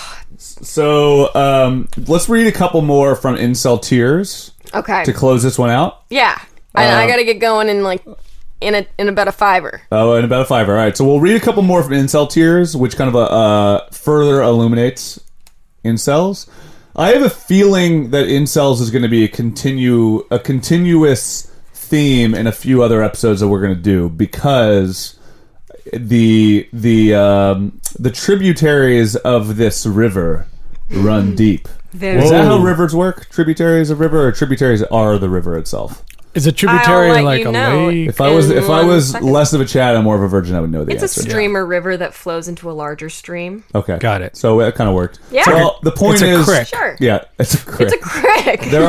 So let's read a couple more from Incel Tears Okay. to close this one out. Yeah. I got to get going in about a 5. Oh, and about a 5. All right. So we'll read a couple more from Incel Tears, which kind of further illuminates incels. I have a feeling that incels is going to be a continuous theme in a few other episodes that we're going to do, because the tributaries of this river run deep. Very Is that how Whoa. rivers work? Tributaries of river, or tributaries are the river itself? Is a tributary I'll let like you a know. lake? If I was In one less second. of a Chad and more of a virgin, I would know the It's a answer. stream or river that flows into a larger stream. Okay, Got it. So that kind of worked. Yeah. Well, the point It's a is, crick. Sure. yeah, it's a crick. It's a crick. there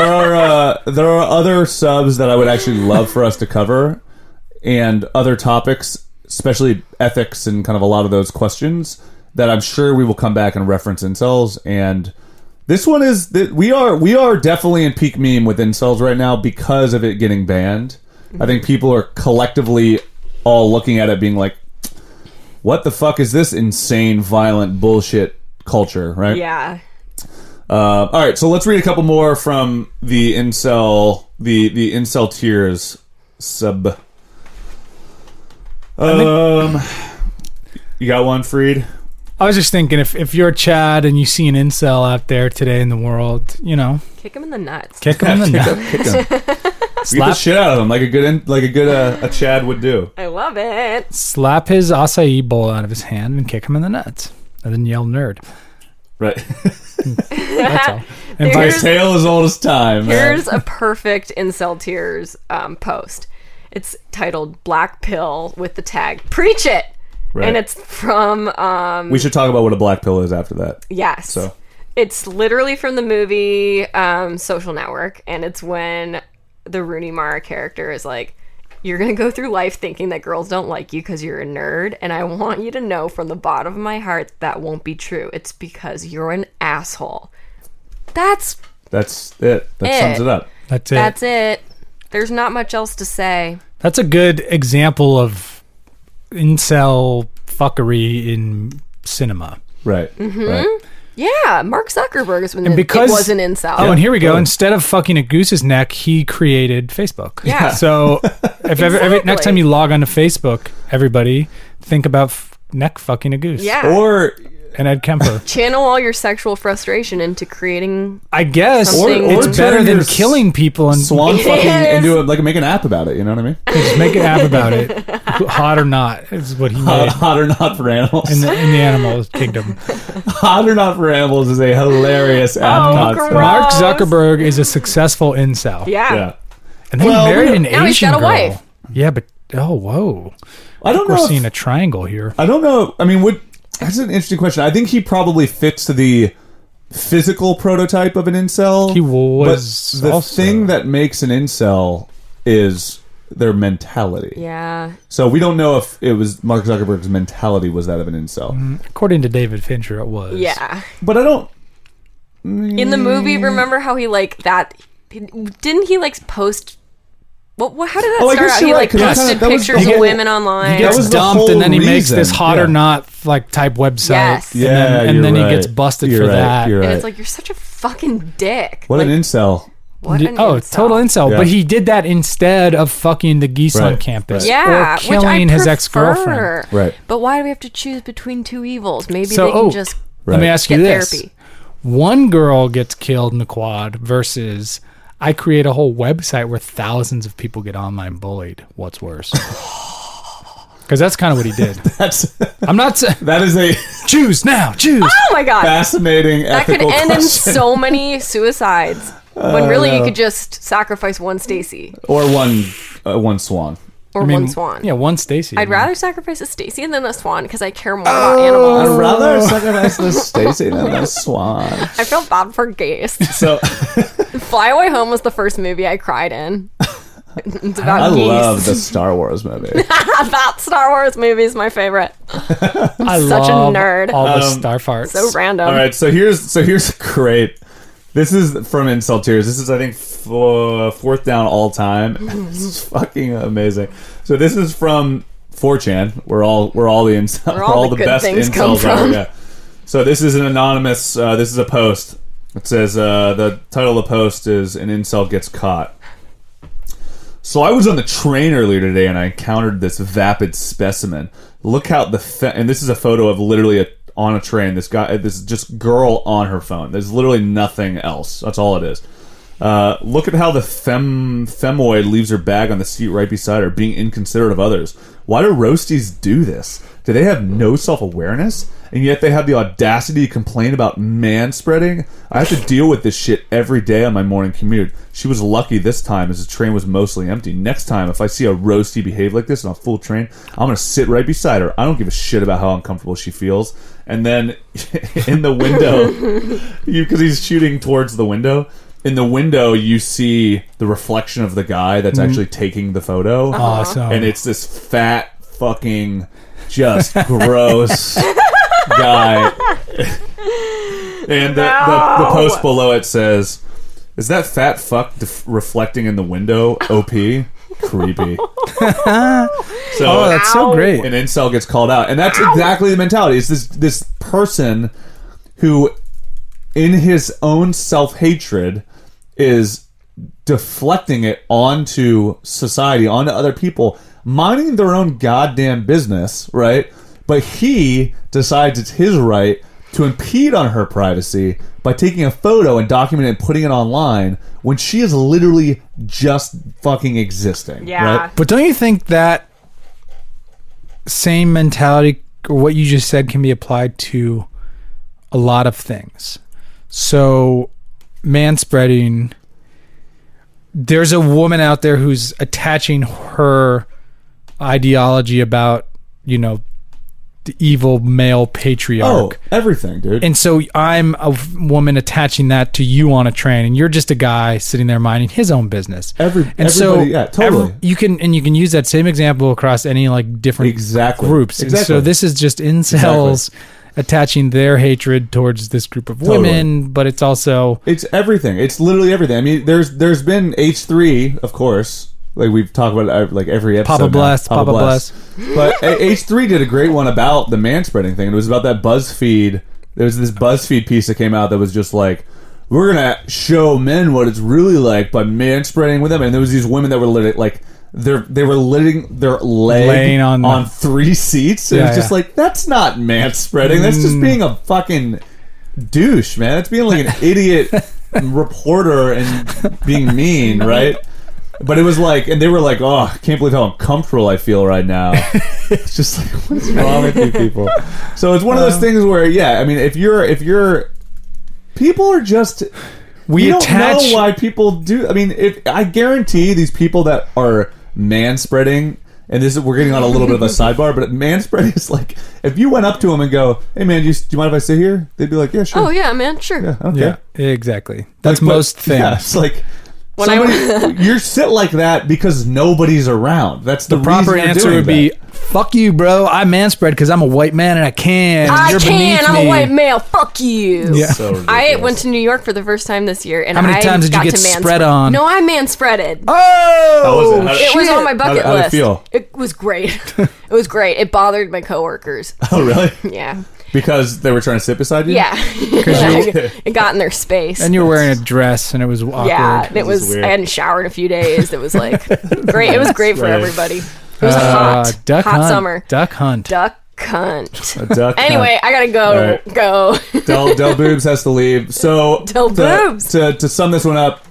are other subs that I would actually love for us to cover, and other topics, especially ethics and kind of a lot of those questions that I'm sure we will come back and reference incels. And this one is that we are definitely in peak meme with incels right now because of it getting banned. I think people are collectively all looking at it being like, what the fuck is this insane, violent bullshit culture, right? Yeah. All right, so let's read a couple more from the incel, the incel Tears sub. You got one, Freed? I was just thinking, if you're Chad and you see an incel out there today in the world, Kick him in the nuts. kick him in the nuts. Kick him. Beat the Slap, shit out of him like a good Chad would do. I love it. slap his acai bowl out of his hand and kick him in the nuts. And then yell nerd. Right. That's all. And Here's- vice His tale as old as time. Man. Here's a perfect Incel Tears post. It's titled Black Pill with the tag Preach It. Right. And it's from We should talk about what a black pill is after that. yes. So. It's literally from the movie Social Network, and it's when the Rooney Mara character is like, you're going to go through life thinking that girls don't like you because you're a nerd, and I want you to know from the bottom of my heart that won't be true. It's because you're an asshole. That's It. That sums it up. That's it. That's it. There's not much else to say. That's a good example of incel fuckery in cinema. Right. Mm-hmm. Right. Yeah, Mark Zuckerberg is when And because it was an incel. Oh, and here we go. Instead of fucking a goose's neck, he created Facebook. Yeah. So next time you log onto Facebook, everybody think about neck fucking a goose. Yeah. Or and Ed Kemper. Channel all your sexual frustration into creating. I guess Something- it's Or better turn than your killing people and swan It fucking is. into it, like make an app about it. You know what I mean? just make an app about it. Hot or not is what he made Hot or not for animals. in the animal kingdom. Hot or not for animals is a hilarious app concept. gross. Mark Zuckerberg is a successful incel. Yeah. Yeah. And then Well, he married an now he's Asian got a girl. wife. Yeah, but whoa. I don't We're know. seeing a triangle here. I don't know. I mean, that's an interesting question. I think he probably fits the physical prototype of an incel. He was But the also- thing that makes an incel is their mentality. Yeah. So we don't know if it was Mark Zuckerberg's mentality was that of an incel. According to David Fincher, it was. Yeah. But I don't. In the movie, remember how he didn't he post? What? How did that Oh, I start guess out? you're He right, 'cause posted that was the pictures of whole- women online. He gets was the dumped whole and then he makes this reason. hot or Yeah. not type website. Yes. And Yeah, then, you're he right. gets busted You're for right, that. You're and right. it's like, you're such a fucking dick. What an incel. What an Oh, incel. total incel. Yeah. But he did that instead of fucking the geese on Right, campus. right. Yeah, Or killing which I his ex-girlfriend. prefer. Right. But why do we have to choose between two evils? Maybe So, they can just let me Right. ask you get this. therapy. One girl gets killed in the quad versus I create a whole website where thousands of people get online bullied. What's worse? Because that's kind of what he did. That's I'm not saying that is a choose now, choose. Oh my god. fascinating That could ethical end question. in so many suicides. When really you could just sacrifice one Stacy Or one swan. or one swan. Yeah, one Stacy. I'd rather sacrifice a Stacy than a swan because I care more about animals. I'd rather sacrifice the Stacy than the swan. I feel bad for gays. So Fly Away Home was the first movie I cried in. It's about I geese. love the Star Wars movie. That Star Wars movie is my favorite. I such a love nerd. All the star farts. So random. All right, so here's great. This is from Incel Tears. This is, I think, fourth down all time. This is fucking amazing. So this is from 4chan, where all the incel, Where all the good best things come incels are. from. Yeah. So this is an anonymous. This is a post. It says the title of the post is "An Incel Gets Caught." So I was on the train earlier today and I encountered this vapid specimen. Look how and this is a photo of literally on a train. This just girl on her phone. There's literally nothing else. That's all it is. Look at how the femoid leaves her bag on the seat right beside her, being inconsiderate of others. Why do roasties do this? Do they have no self-awareness? And yet they have the audacity to complain about man-spreading? I have to deal with this shit every day on my morning commute. She was lucky this time as the train was mostly empty. Next time, if I see a roastie behave like this on a full train, I'm going to sit right beside her. I don't give a shit about how uncomfortable she feels. And then in the window, because he's shooting towards the window, in the window you see the reflection of the guy that's actually taking the photo. Awesome. And it's this fat fucking just gross guy. And the post below it says, "Is that fat fuck reflecting in the window? OP? Creepy." So Oh, that's so great. an incel gets called out, and that's exactly the mentality. It's this person who, in his own self-hatred, is deflecting it onto society, onto other people, minding their own goddamn business, right? But he decides it's his right to impede on her privacy by taking a photo and documenting it and putting it online when she is literally just fucking existing. Yeah. Right? But don't you think that same mentality or what you just said can be applied to a lot of things? So, manspreading, there's a woman out there who's attaching her ideology about, the evil male patriarch. Oh, everything, dude. And so I'm a woman attaching that to you on a train, and you're just a guy sitting there minding his own business. Everybody, yeah, totally. You can use that same example across any different Exactly. groups. And Exactly. so this is just incels attaching their hatred towards this group of women, but it's also It's everything. It's literally everything. I mean, there's been H3, of course. Like we've talked about like every episode. Papa now. bless, Papa bless. But H3 did a great one about the manspreading thing. It was about that BuzzFeed. There was this BuzzFeed piece that came out that was just like, we're gonna show men what it's really like by manspreading with them. And there was these women that were literally like they were letting their leg on 3 seats. It was just like, that's not manspreading. That's just being a fucking douche, man. It's being like an idiot reporter and being mean, right? But it was like, and they were like, oh, I can't believe how uncomfortable I feel right now. It's just like, what's wrong with you people? So it's one of those things where, yeah, I mean, if you're people are just, you don't know why people do. I mean, if I guarantee these people that are manspreading, and this is, we're getting on a little bit of a sidebar, but manspreading is like, if you went up to them and go, hey man, do you mind if I sit here? They'd be like, yeah, sure. Oh yeah, man, sure. Yeah, okay. Yeah, exactly. That's Like, most things. Yeah, it's like, you sit like that because nobody's around. That's the proper reason answer would be, fuck you, bro. I manspread because I'm a white man and I can. You're beneath I'm me. a white male. Fuck you. Yeah. So I went to New York for the first time this year, and How many times did you get spread on? No, I manspreaded. Oh, It was on my bucket How'd it list. feel? It was great. It was great. It bothered my coworkers. Oh, really? Yeah. Because they were trying to sit beside you? Yeah. It got in their space. And you were wearing a dress, and it was awkward. Yeah, and it was. weird. I hadn't showered in a few days. It was like great. It was great for Right. everybody. It was a hot hunt. summer. Duck hunt. Duck cunt. A duck Anyway, I gotta go. All right. Go. Del Boobs has to leave. So Del Boobs. to sum this one up,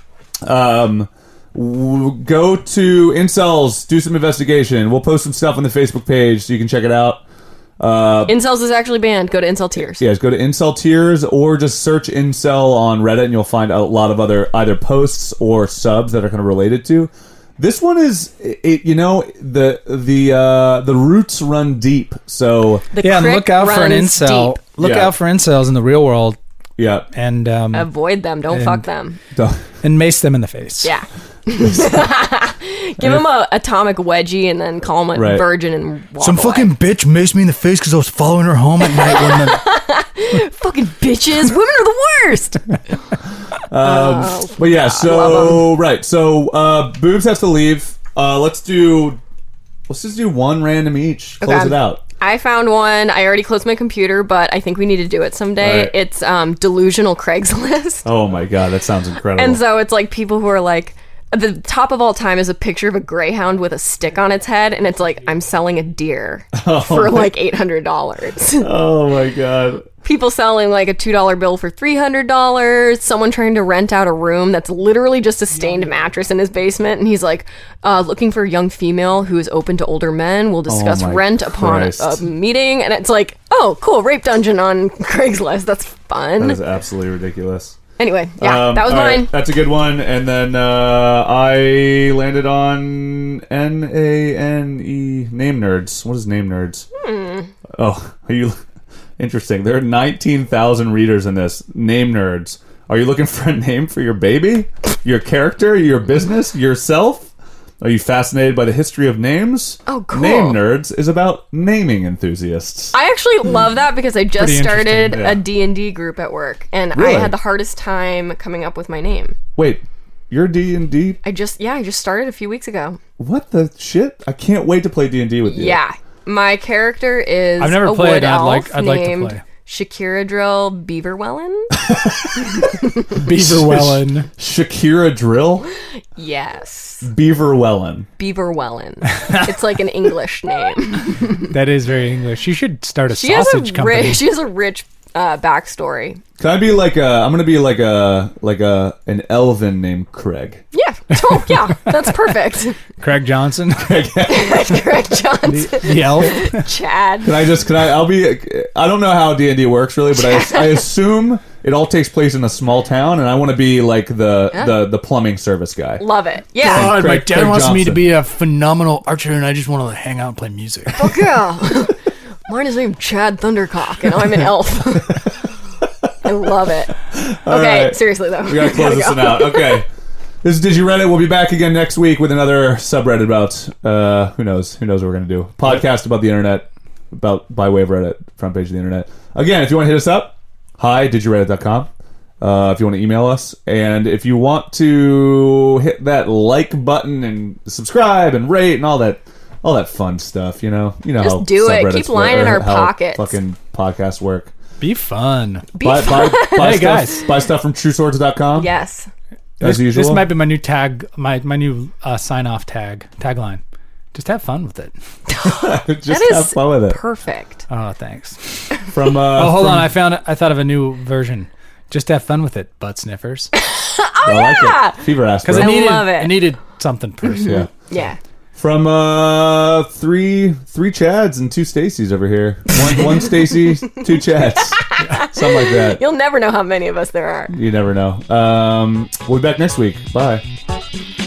go to Incels, do some investigation. We'll post some stuff on the Facebook page so you can check it out. Incels is actually banned. Go to Incel Tears. Yes, go to Incel Tears or just search Incel on Reddit and you'll find a lot of other either posts or subs that are kind of related to. This one is, the roots run deep. So The Yeah, and crick look out for an runs incel. deep. Look Yeah. out for incels in the real world, yeah, and Avoid them. Don't fuck them. and mace them in the face. Yeah. Give him a atomic wedgie and then call him a Right. virgin and walk Some away. fucking bitch maced me in the face because I was following her home at night. When the, fucking bitches. Women are the worst. but yeah, so right, so Boobs has to leave. Let's just do one random each. Close Okay. it out. I found one. I already closed my computer, but I think we need to do it someday. Right. It's delusional Craigslist. Oh my god, that sounds incredible. And so it's like people who are like, the top of all time is a picture of a greyhound with a stick on its head, and it's like, I'm selling a deer for like $800. oh my god. People selling like a $2 bill for $300. Someone trying to rent out a room that's literally just a stained mattress in his basement, and he's like, looking for a young female who is open to older men. We'll discuss my rent upon Christ. a meeting, and it's like, oh, cool, rape dungeon on Craigslist. That's fun. That is absolutely ridiculous. Anyway, yeah, that was all right, mine. that's a good one. And then I landed on NANE, Name Nerds. What is Name Nerds? Oh, are you interesting? There are 19,000 readers in this. Name Nerds. Are you looking for a name for your baby, your character, your business, yourself? Are you fascinated by the history of names? Oh, cool. Name Nerds is about naming enthusiasts. I actually love that because I just Pretty started interesting, yeah. a D&D group at work, and Really? I had the hardest time coming up with my name. Wait, you're D&D? I just started a few weeks ago. What the shit? I can't wait to play D&D with you. Yeah. My character is I've never a played, wood and elf I'd like to named play. Shakira Drill Beaverwellen. Beaverwellen. Shakira Drill? Yes. Beaverwellen. Beaverwellen. It's like an English name. That is very English. You should start a She has sausage company. she has a rich backstory. Can I be like I'm gonna be like an elven named Craig. Yeah. Oh, yeah. That's perfect. Craig Johnson, Craig Johnson. the elf. Chad. I don't know how D&D works really, but I assume it all takes place in a small town, and I want to be like the plumbing service guy. Love it. Yeah. God, my Craig dad wants me to Johnson. be a phenomenal archer, and I just want to hang out and play music. Fuck yeah. Mine is named Chad Thundercock, and I'm an elf. I love it. Okay, right. seriously though. We gotta close this one out. Okay. This is Did You Reddit. We'll be back again next week with another subreddit about who knows what we're gonna do. Podcast about the internet, by way of Reddit, front page of the internet. Again, if you want to hit us up, hi, didyourreddit.com. If you want to email us, and if you want to hit that like button and subscribe and rate and all that fun stuff, you know Just how do it. subreddits Keep lying work, in or our how pockets. Fucking podcasts work. Be fun. Buy Hey, stuff, guys. buy stuff from TrueSwords.com. Yes. as usual. This might be my new new sign-off tagline. Just have fun with it. Just have fun with it. Perfect. Oh, thanks. From hold on. I thought of a new version. Just have fun with it, butt sniffers. I like it. Fever ass. Because I love it. I needed something first. Yeah. Yeah. From three Chads and 2 Stacys over here. One Stacy, 2 Chads. Something like that. You'll never know how many of us there are. You never know. We'll be back next week. Bye.